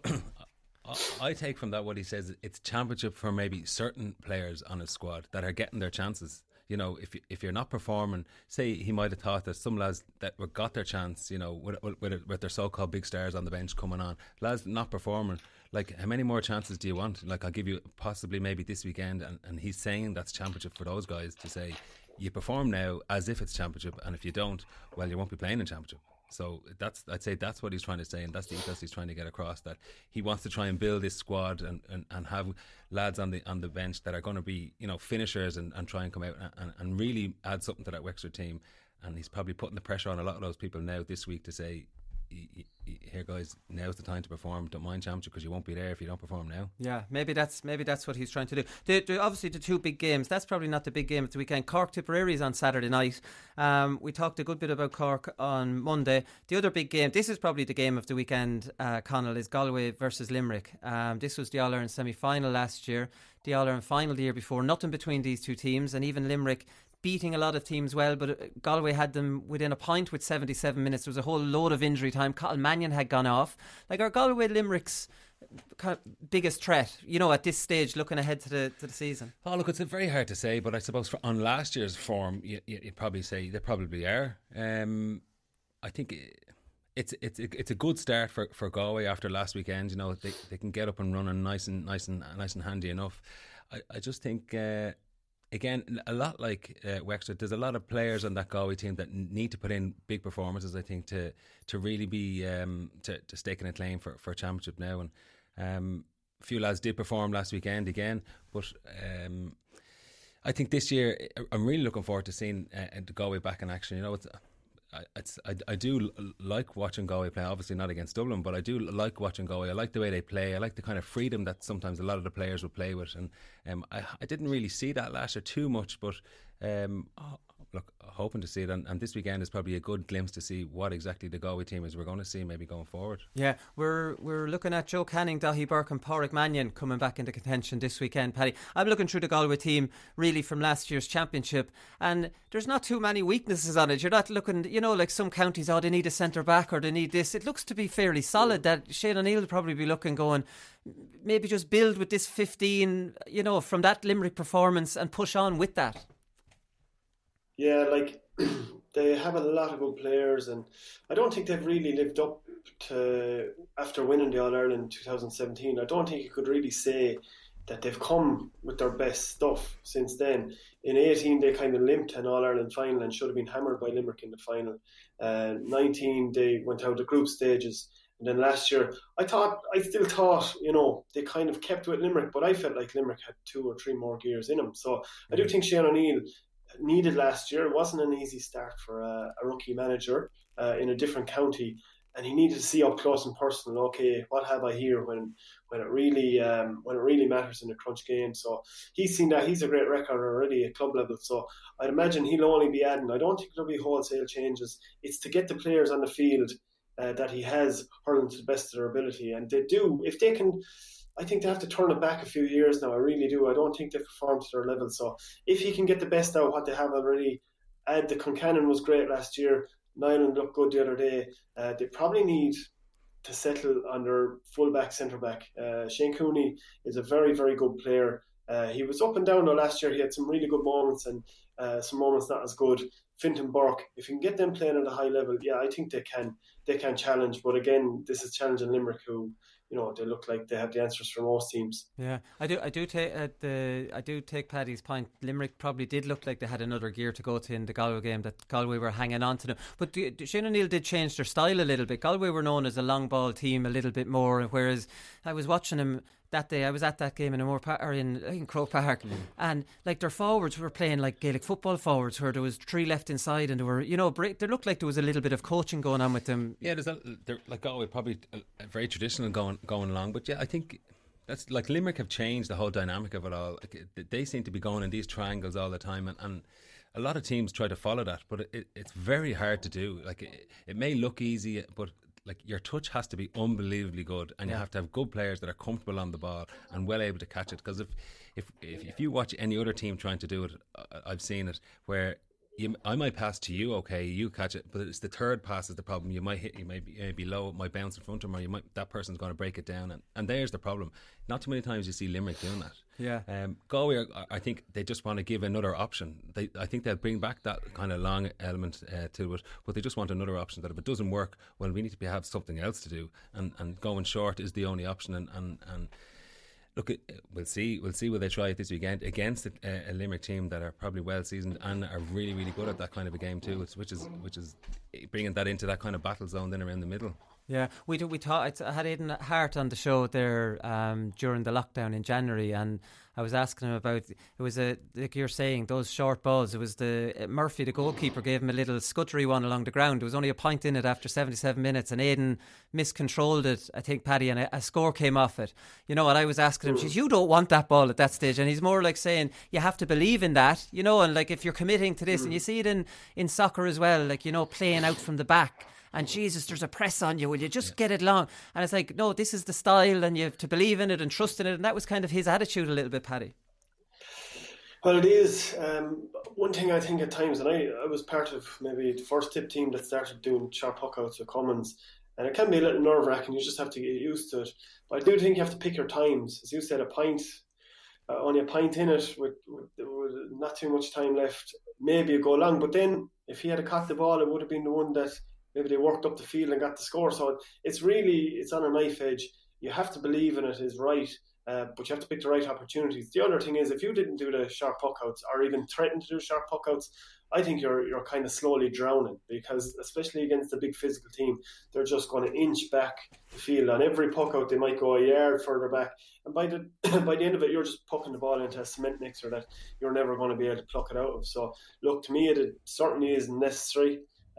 I take from that what he says, it's championship for maybe certain players on his squad that are getting their chances. If you're not performing, say he might have thought that some lads that got their chance, with their so-called big stars on the bench coming on, lads not performing, like, how many more chances do you want? Like, I'll give you possibly maybe this weekend, and he's saying that's championship for those guys to say, you perform now as if it's championship, and if you don't, well, you won't be playing in championship. So I'd say that's what he's trying to say, and that's the ethos he's trying to get across, that he wants to try and build this squad and have lads on the bench that are going to be, finishers and try and come out and really add something to that Wexford team. And he's probably putting the pressure on a lot of those people now this week to say, here guys, now's the time to perform. Don't mind championship because you won't be there if you don't perform now. Yeah, maybe that's what he's trying to do. Obviously the two big games, that's probably not the big game of the weekend. Cork Tipperary is on Saturday night. We talked a good bit about Cork on Monday. The other big game, this is probably the game of the weekend, Conall, is Galway versus Limerick. This was the All-Ireland semi-final last year, the All-Ireland final the year before. Nothing between these two teams, and even Limerick beating a lot of teams well, but Galway had them within a point with 77 minutes. There was a whole load of injury time. Cathal Mannion had gone off. Like, are Galway Limerick's biggest threat, at this stage, looking ahead to the season? Oh, look, it's very hard to say, but I suppose on last year's form, you'd probably say they probably are. I think it's a good start for Galway after last weekend. They can get up and running nice and handy enough. I just think. Again, a lot like Wexford, there's a lot of players on that Galway team that need to put in big performances, I think, to really be to staking a claim for championship now. And a few lads did perform last weekend again, but I think this year I'm really looking forward to seeing Galway back in action. I do like watching Galway play, obviously not against Dublin, but I do like watching Galway. I like the way they play. I like the kind of freedom that sometimes a lot of the players will play with, and I didn't really see that last year too much, but look, hoping to see it, and this weekend is probably a good glimpse to see what exactly the Galway team is we're going to see maybe going forward. Yeah, we're looking at Joe Canning, Daithí Burke and Pádraig Mannion coming back into contention this weekend, Paddy. I'm looking through the Galway team really from last year's championship, and there's not too many weaknesses on it. You're not looking, like some counties, they need a centre back or they need this. It looks to be fairly solid. That Shane O'Neill will probably be looking, going, maybe just build with this 15, from that Limerick performance and push on with that. Yeah, they have a lot of good players, and I don't think they've really lived up to, after winning the All-Ireland 2017, I don't think you could really say that they've come with their best stuff since then. In 18, they kind of limped an All-Ireland final and should have been hammered by Limerick in the final. 19, they went out the group stages And then last year, I still thought, they kind of kept with Limerick, but I felt like Limerick had 2 or 3 more gears in them. So I do think Shane O'Neill needed last year. It wasn't an easy start for a rookie manager in a different county. And he needed to see up close and personal, okay, what have I here when it really matters in a crunch game. So he's seen that. He's a great record already at club level. So I'd imagine he'll only be adding. I don't think there'll be wholesale changes. It's to get the players on the field that he has hurling to the best of their ability. And they do. If they can, I think they have to turn it back a few years now. I really do. I don't think they've performed to their level. So if he can get the best out of what they have already, the Concannon was great last year. Nyland looked good the other day. They probably need to settle on their full-back, centre-back. Shane Cooney is a very, very good player. He was up and down though last year. He had some really good moments and some moments not as good. Fintan Burke, if you can get them playing at a high level, yeah, I think they can challenge. But again, this is challenging Limerick, who they look like they have the answers for most teams. Yeah, I do take Paddy's point. Limerick probably did look like they had another gear to go to in the Galway game, that Galway were hanging on to them. But Shane O'Neill did change their style a little bit. Galway were known as a long ball team a little bit more, whereas I was watching them that day. I was at that game in Croke Park, and like their forwards were playing like Gaelic football forwards, where there was 3 left inside, and they were, they looked like there was a little bit of coaching going on with them. Yeah, they're like Galway, probably very traditional going along, but yeah, I think that's like Limerick have changed the whole dynamic of it all. Like, they seem to be going in these triangles all the time, and a lot of teams try to follow that, but it's very hard to do. Like it may look easy, but like your touch has to be unbelievably good, and you have to have good players that are comfortable on the ball and well able to catch it. Because if you watch any other team trying to do it, I've seen it where I might pass to you, okay, you catch it, but it's the third pass is the problem. You might hit, you may be low, it might bounce in front of them, or that person's going to break it down, and there's the problem. Not too many times you see Limerick doing that. Yeah. Galway, I think they just want to give another option. I think they'll bring back that kind of long element to it, but they just want another option, that if it doesn't work, well, we need to have something else to do, and going short is the only option. And look, we'll see will they try it this weekend against a Limerick team that are probably well seasoned and are really, really good at that kind of a game too, which is bringing that into that kind of battle zone then around the middle. Yeah, we thought I had Aidan Hart on the show there during the lockdown in January, and I was asking him about, it was like you're saying, those short balls. It was Murphy, the goalkeeper, gave him a little scuttery one along the ground. There was only a point in it after 77 minutes, and Aidan miscontrolled it, I think, Paddy, and a score came off it. You know what I was asking him? You don't want that ball at that stage, and he's more like saying you have to believe in that, and like if you're committing to this, and you see it in soccer as well, like playing out from the back. And Jesus, there's a press on you. Will you just get it long? And it's like, no, this is the style, and you have to believe in it and trust in it. And that was kind of his attitude a little bit, Paddy. Well, it is. One thing I think at times, and I was part of maybe the first tip team that started doing sharp puckouts with Cummins, and it can be a little nerve-wracking. You just have to get used to it. But I do think you have to pick your times. As you said, only a pint in it with not too much time left. Maybe you go long, but then if he had caught the ball, it would have been the one that maybe they worked up the field and got the score. So it's on a knife edge. You have to believe in it is right, but you have to pick the right opportunities. The other thing is, if you didn't do the sharp puckouts or even threaten to do sharp puckouts, I think you're kind of slowly drowning, because especially against a big physical team, they're just going to inch back the field. On every puckout, they might go a yard further back, and by the end of it, you're just pucking the ball into a cement mixer that you're never going to be able to pluck it out of. So look, to me, it certainly isn't necessary,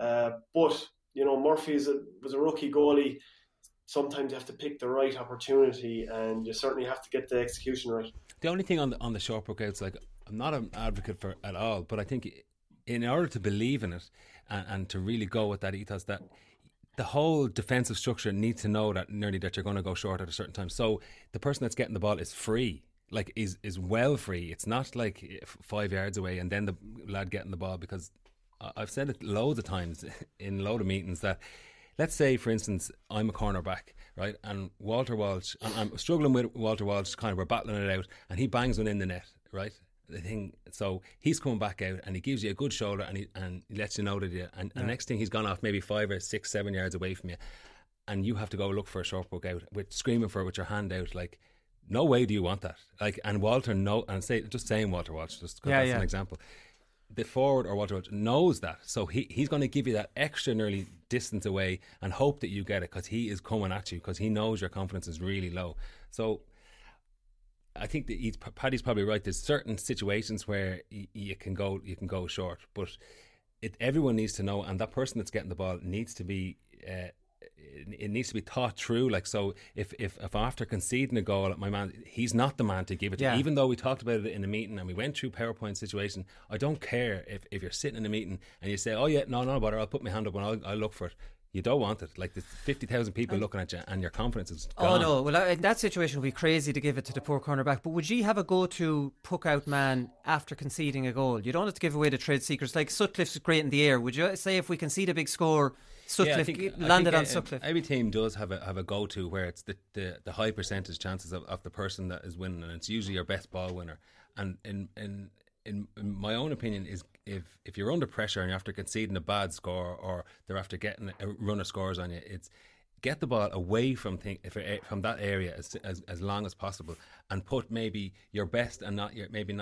but Murphy was a rookie goalie. Sometimes you have to pick the right opportunity, and you certainly have to get the execution right. The only thing on the short puckouts, like, I'm not an advocate for at all, but I think in order to believe in it and to really go with that ethos, that the whole defensive structure needs to know that you're going to go short at a certain time. So the person that's getting the ball is free, like is well free. It's not like 5 yards away and then the lad getting the ball, because I've said it loads of times in a load of meetings that, let's say, for instance, I'm a cornerback, right? And Walter Walsh, I'm struggling with Walter Walsh, we're battling it out, and he bangs one in the net, right? So he's coming back out and he gives you a good shoulder, and he lets you know that and next thing he's gone off maybe 5 or 6, 7 yards away from you, and you have to go look for a short puck out screaming for it with your hand out, like, no way do you want that. Like, and Walter, no, and saying Walter Walsh, just because that's an example. the forward or whatever knows that, so he's going to give you that extra nearly distance away and hope that you get it, because he is coming at you, because he knows your confidence is really low. So I think that Paddy's probably right. There's certain situations where you can go short, but everyone needs to know, and that person that's getting the ball needs to be. It needs to be thought through. Like, so if after conceding a goal, my man, he's not the man to give it to. Even though we talked about it in a meeting and we went through PowerPoint situation, I don't care if you're sitting in a meeting and you say, oh yeah, no bother, I'll put my hand up and I'll look for it. You don't want it. Like, there's 50,000 people looking at you and your confidence is gone. Oh no, well in that situation it would be crazy to give it to the poor cornerback. But would you have a go-to puck-out man after conceding a goal? You don't have to give away the trade secrets. Like, Sutcliffe's great in the air. Would you say if we concede a big score, Sutcliffe landed on Sutcliffe? Every team does have a go-to where it's the high percentage chances of the person that is winning, and it's usually your best ball winner. And in my own opinion is if you're under pressure and you're after conceding a bad score, or they're after getting a run of scores on you, it's get the ball away from that area as long as possible, and put maybe your best and not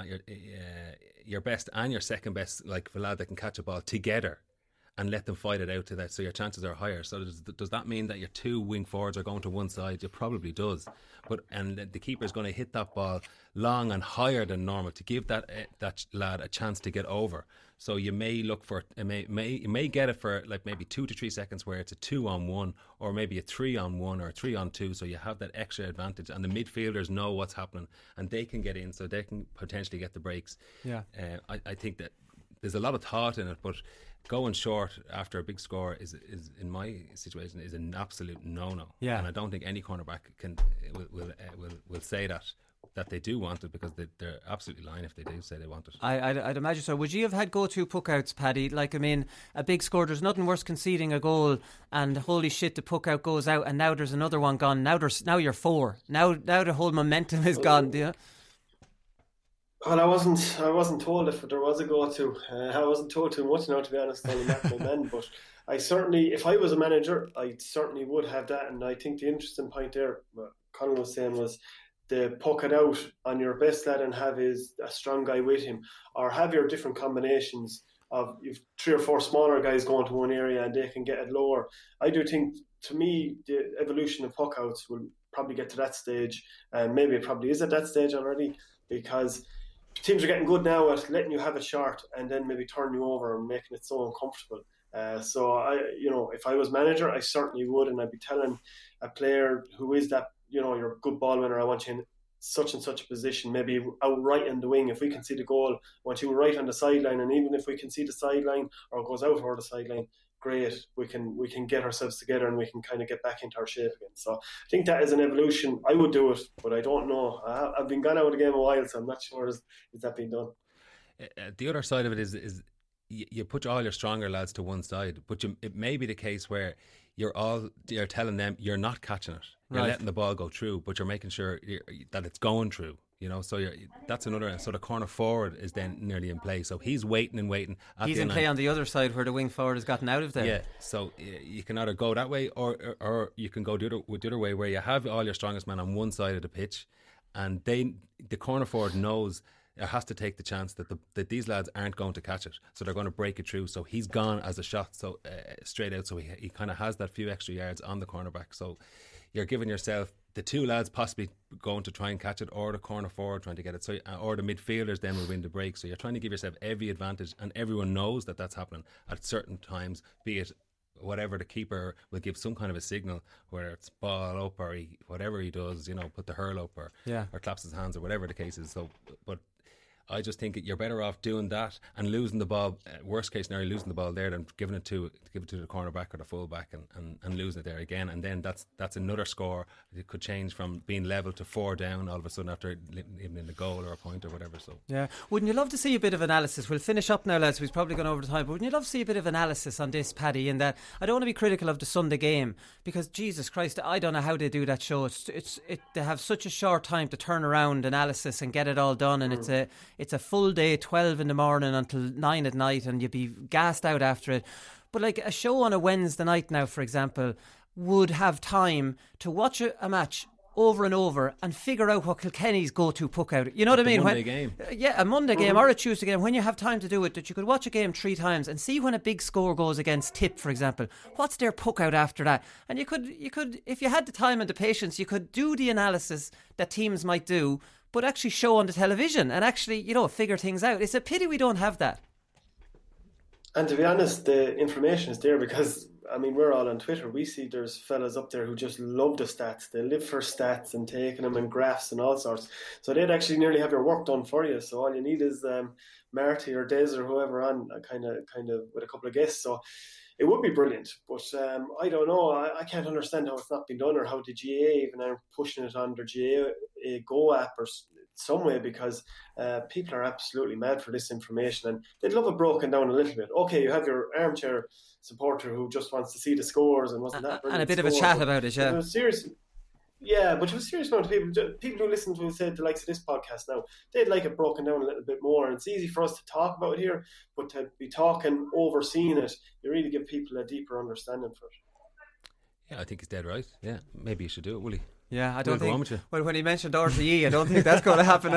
your best and your second best, like a lad that can catch a ball, together, and let them fight it out to that, so your chances are higher. So does that mean that your two wing forwards are going to one side? It probably does, and the keeper is going to hit that ball long and higher than normal to give that lad a chance to get over. So you may look for you may get it for like maybe 2 to 3 seconds where it's a 2-on-1, or maybe a 3-on-1 or a 3-on-2. So you have that extra advantage, and the midfielders know what's happening and they can get in, so they can potentially get the breaks. Yeah, I think that there's a lot of thought in it, but going short after a big score is in my situation is an absolute no. Yeah, and I don't think any cornerback will say that they do want it, because they're absolutely lying if they do say they want it. I'd imagine so. Would you have had go-to puck-outs, Paddy? Like, I mean, a big score, there's nothing worse conceding a goal and holy shit, the puck-out goes out and now there's another one gone. Now you're 4. Now the whole momentum is gone, do you? Well, I wasn't told if there was a go-to. I wasn't told too much now, to be honest, on the men. But I certainly, if I was a manager, I certainly would have that. And I think the interesting point there, what Conor was saying, was the puck it out on your best lad and have a strong guy with him, or have your different combinations of you've 3 or 4 smaller guys going to one area and they can get it lower. I do think, to me, the evolution of puck outs will probably get to that stage, and maybe it probably is at that stage already, because teams are getting good now at letting you have it short and then maybe turn you over and making it so uncomfortable. So if I was manager, I certainly would, and I'd be telling a player who is that, you're a good ball winner, I want you in such and such a position, maybe out right in the wing. If we can see the goal, I want you right on the sideline, and even if we can see the sideline or it goes out over the sideline, great, we can get ourselves together and we can kind of get back into our shape again. So I think that is an evolution. I would do it, but I don't know. I've been gone out of the game a while, so I'm not sure is that being done. The other side of it is you put all your stronger lads to one side, but it may be the case where you're telling them you're not catching it. You're letting the ball go through, but you're making sure that it's going through. So that's another. So the corner forward is then nearly in play. So he's waiting. He's in play on the other side where the wing forward has gotten out of there. Yeah. So you can either go that way, or you can go the other way, where you have all your strongest men on one side of the pitch, and the corner forward knows it has to take the chance that these lads aren't going to catch it, so they're going to break it through. So he's gone as a shot, so straight out. So he kind of has that few extra yards on the cornerback. So you're giving yourself the 2 lads possibly going to try and catch it, or the corner forward trying to get it, so or the midfielders then will win the break. So you're trying to give yourself every advantage, and everyone knows that that's happening at certain times, be it whatever. The keeper will give some kind of a signal, whether it's ball up or whatever he does, put the hurl up or claps his hands or whatever the case is. So, but I just think you're better off doing that and losing the ball, worst case scenario, losing the ball there, than give it to the cornerback or the fullback and losing it there again. And then that's another score. It could change from being level to 4 down all of a sudden after even in the goal or a point or whatever. So yeah, wouldn't you love to see a bit of analysis? We'll finish up now, lads. We've probably gone over the time, but wouldn't you love to see a bit of analysis on this, Paddy? In that, I don't want to be critical of the Sunday game, because Jesus Christ, I don't know how they do that show. They have such a short time to turn around analysis and get it all done, and it's a full day, 12 in the morning until 9 at night, and you'd be gassed out after it. But like a show on a Wednesday night now, for example, would have time to watch a match over and over and figure out what Kilkenny's go-to puck out. You know what I mean? Monday game. A Monday game or a Tuesday game, when you have time to do it, that you could watch a game 3 times and see when a big score goes against Tip, for example, what's their puck out after that? And you could, if you had the time and the patience, you could do the analysis that teams might do, but actually show on the television and actually, figure things out. It's a pity we don't have that. And to be honest, the information is there because, we're all on Twitter. We see there's fellas up there who just love the stats. They live for stats and taking them and graphs and all sorts. So they'd actually nearly have your work done for you. So all you need is Marty or Des or whoever on, kind of with a couple of guests. So it would be brilliant. But I don't know. I can't understand how it's not been done, or how the GAA even are pushing it on their GAA Go app or some way, because people are absolutely mad for this information and they'd love it broken down a little bit. Okay, you have your armchair supporter who just wants to see the scores and wasn't that brilliant, and a bit of a chat about it, yeah. But it was serious amount of people who listen to, say, the likes of this podcast now, they'd like it broken down a little bit more. And it's easy for us to talk about it here, but to be talking, overseeing it, you really give people a deeper understanding for it. Yeah, I think he's dead right. Yeah, maybe you should do it, will he? Yeah, I don't think. Well, when he mentioned RTE, I don't think that's going to happen.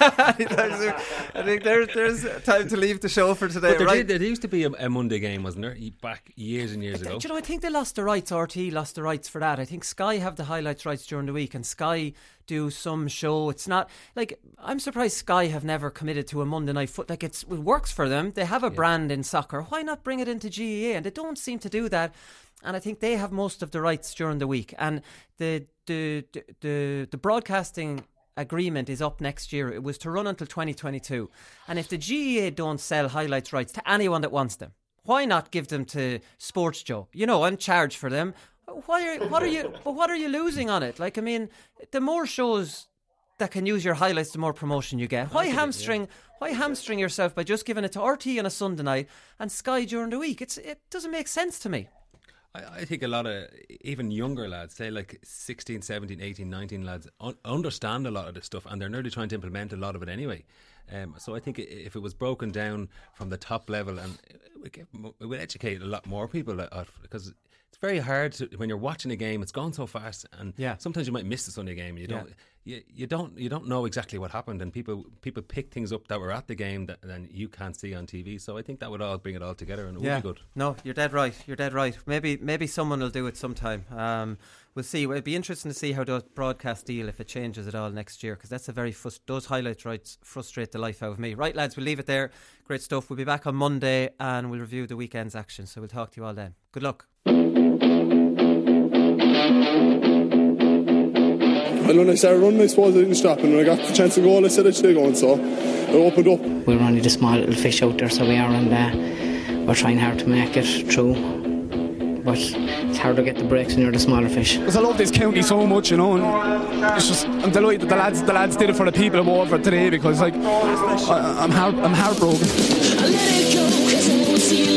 I think there's time to leave the show for today. But there used to be a Monday game, wasn't there? Back years and years ago. Do you know? I think they lost the rights. RTE lost the rights for that. I think Sky have the highlights rights during the week, and Sky do some show. It's not like, I'm surprised Sky have never committed to a Monday night foot. Like, it works for them. They have a brand in soccer. Why not bring it into GAA? And they don't seem to do that. And I think they have most of the rights during the week. And the broadcasting agreement is up next year. It was to run until 2022. And if the GAA don't sell highlights rights to anyone that wants them, why not give them to Sports Joe? And charge for them. What are you losing on it? Like, the more shows that can use your highlights, the more promotion you get. Why hamstring yourself by just giving it to RT on a Sunday night and Sky during the week? It doesn't make sense to me. I think a lot of even younger lads, say like 16, 17, 18, 19 lads, understand a lot of this stuff, and they're nearly trying to implement a lot of it anyway. So I think if it was broken down from the top level, and it would educate a lot more people, because it's very hard when you're watching a game. It's gone so fast, and sometimes you might miss the Sunday game. You don't know exactly what happened, and people pick things up that were at the game that then you can't see on TV. So I think that would all bring it all together, and it would be good. No, you're dead right. Maybe someone will do it sometime. We'll see. It'd be interesting to see how the broadcast deal, if it changes at all next year, because that's those highlight rights frustrate the life out of me. Right, lads, we'll leave it there. Great stuff. We'll be back on Monday and we'll review the weekend's action. So we'll talk to you all then. Good luck. And when I started running, I suppose I didn't stop, and when I got the chance to goal, I said I should go, and so I opened up. We're only the small little fish out there, so we are, and we're trying hard to make it through, but it's hard to get the breaks when you're the smaller fish. Because I love this county so much, and it's just, I'm delighted the lads did it for the people of Waterford today, because I'm heartbroken. I let it go, 'cause I won't see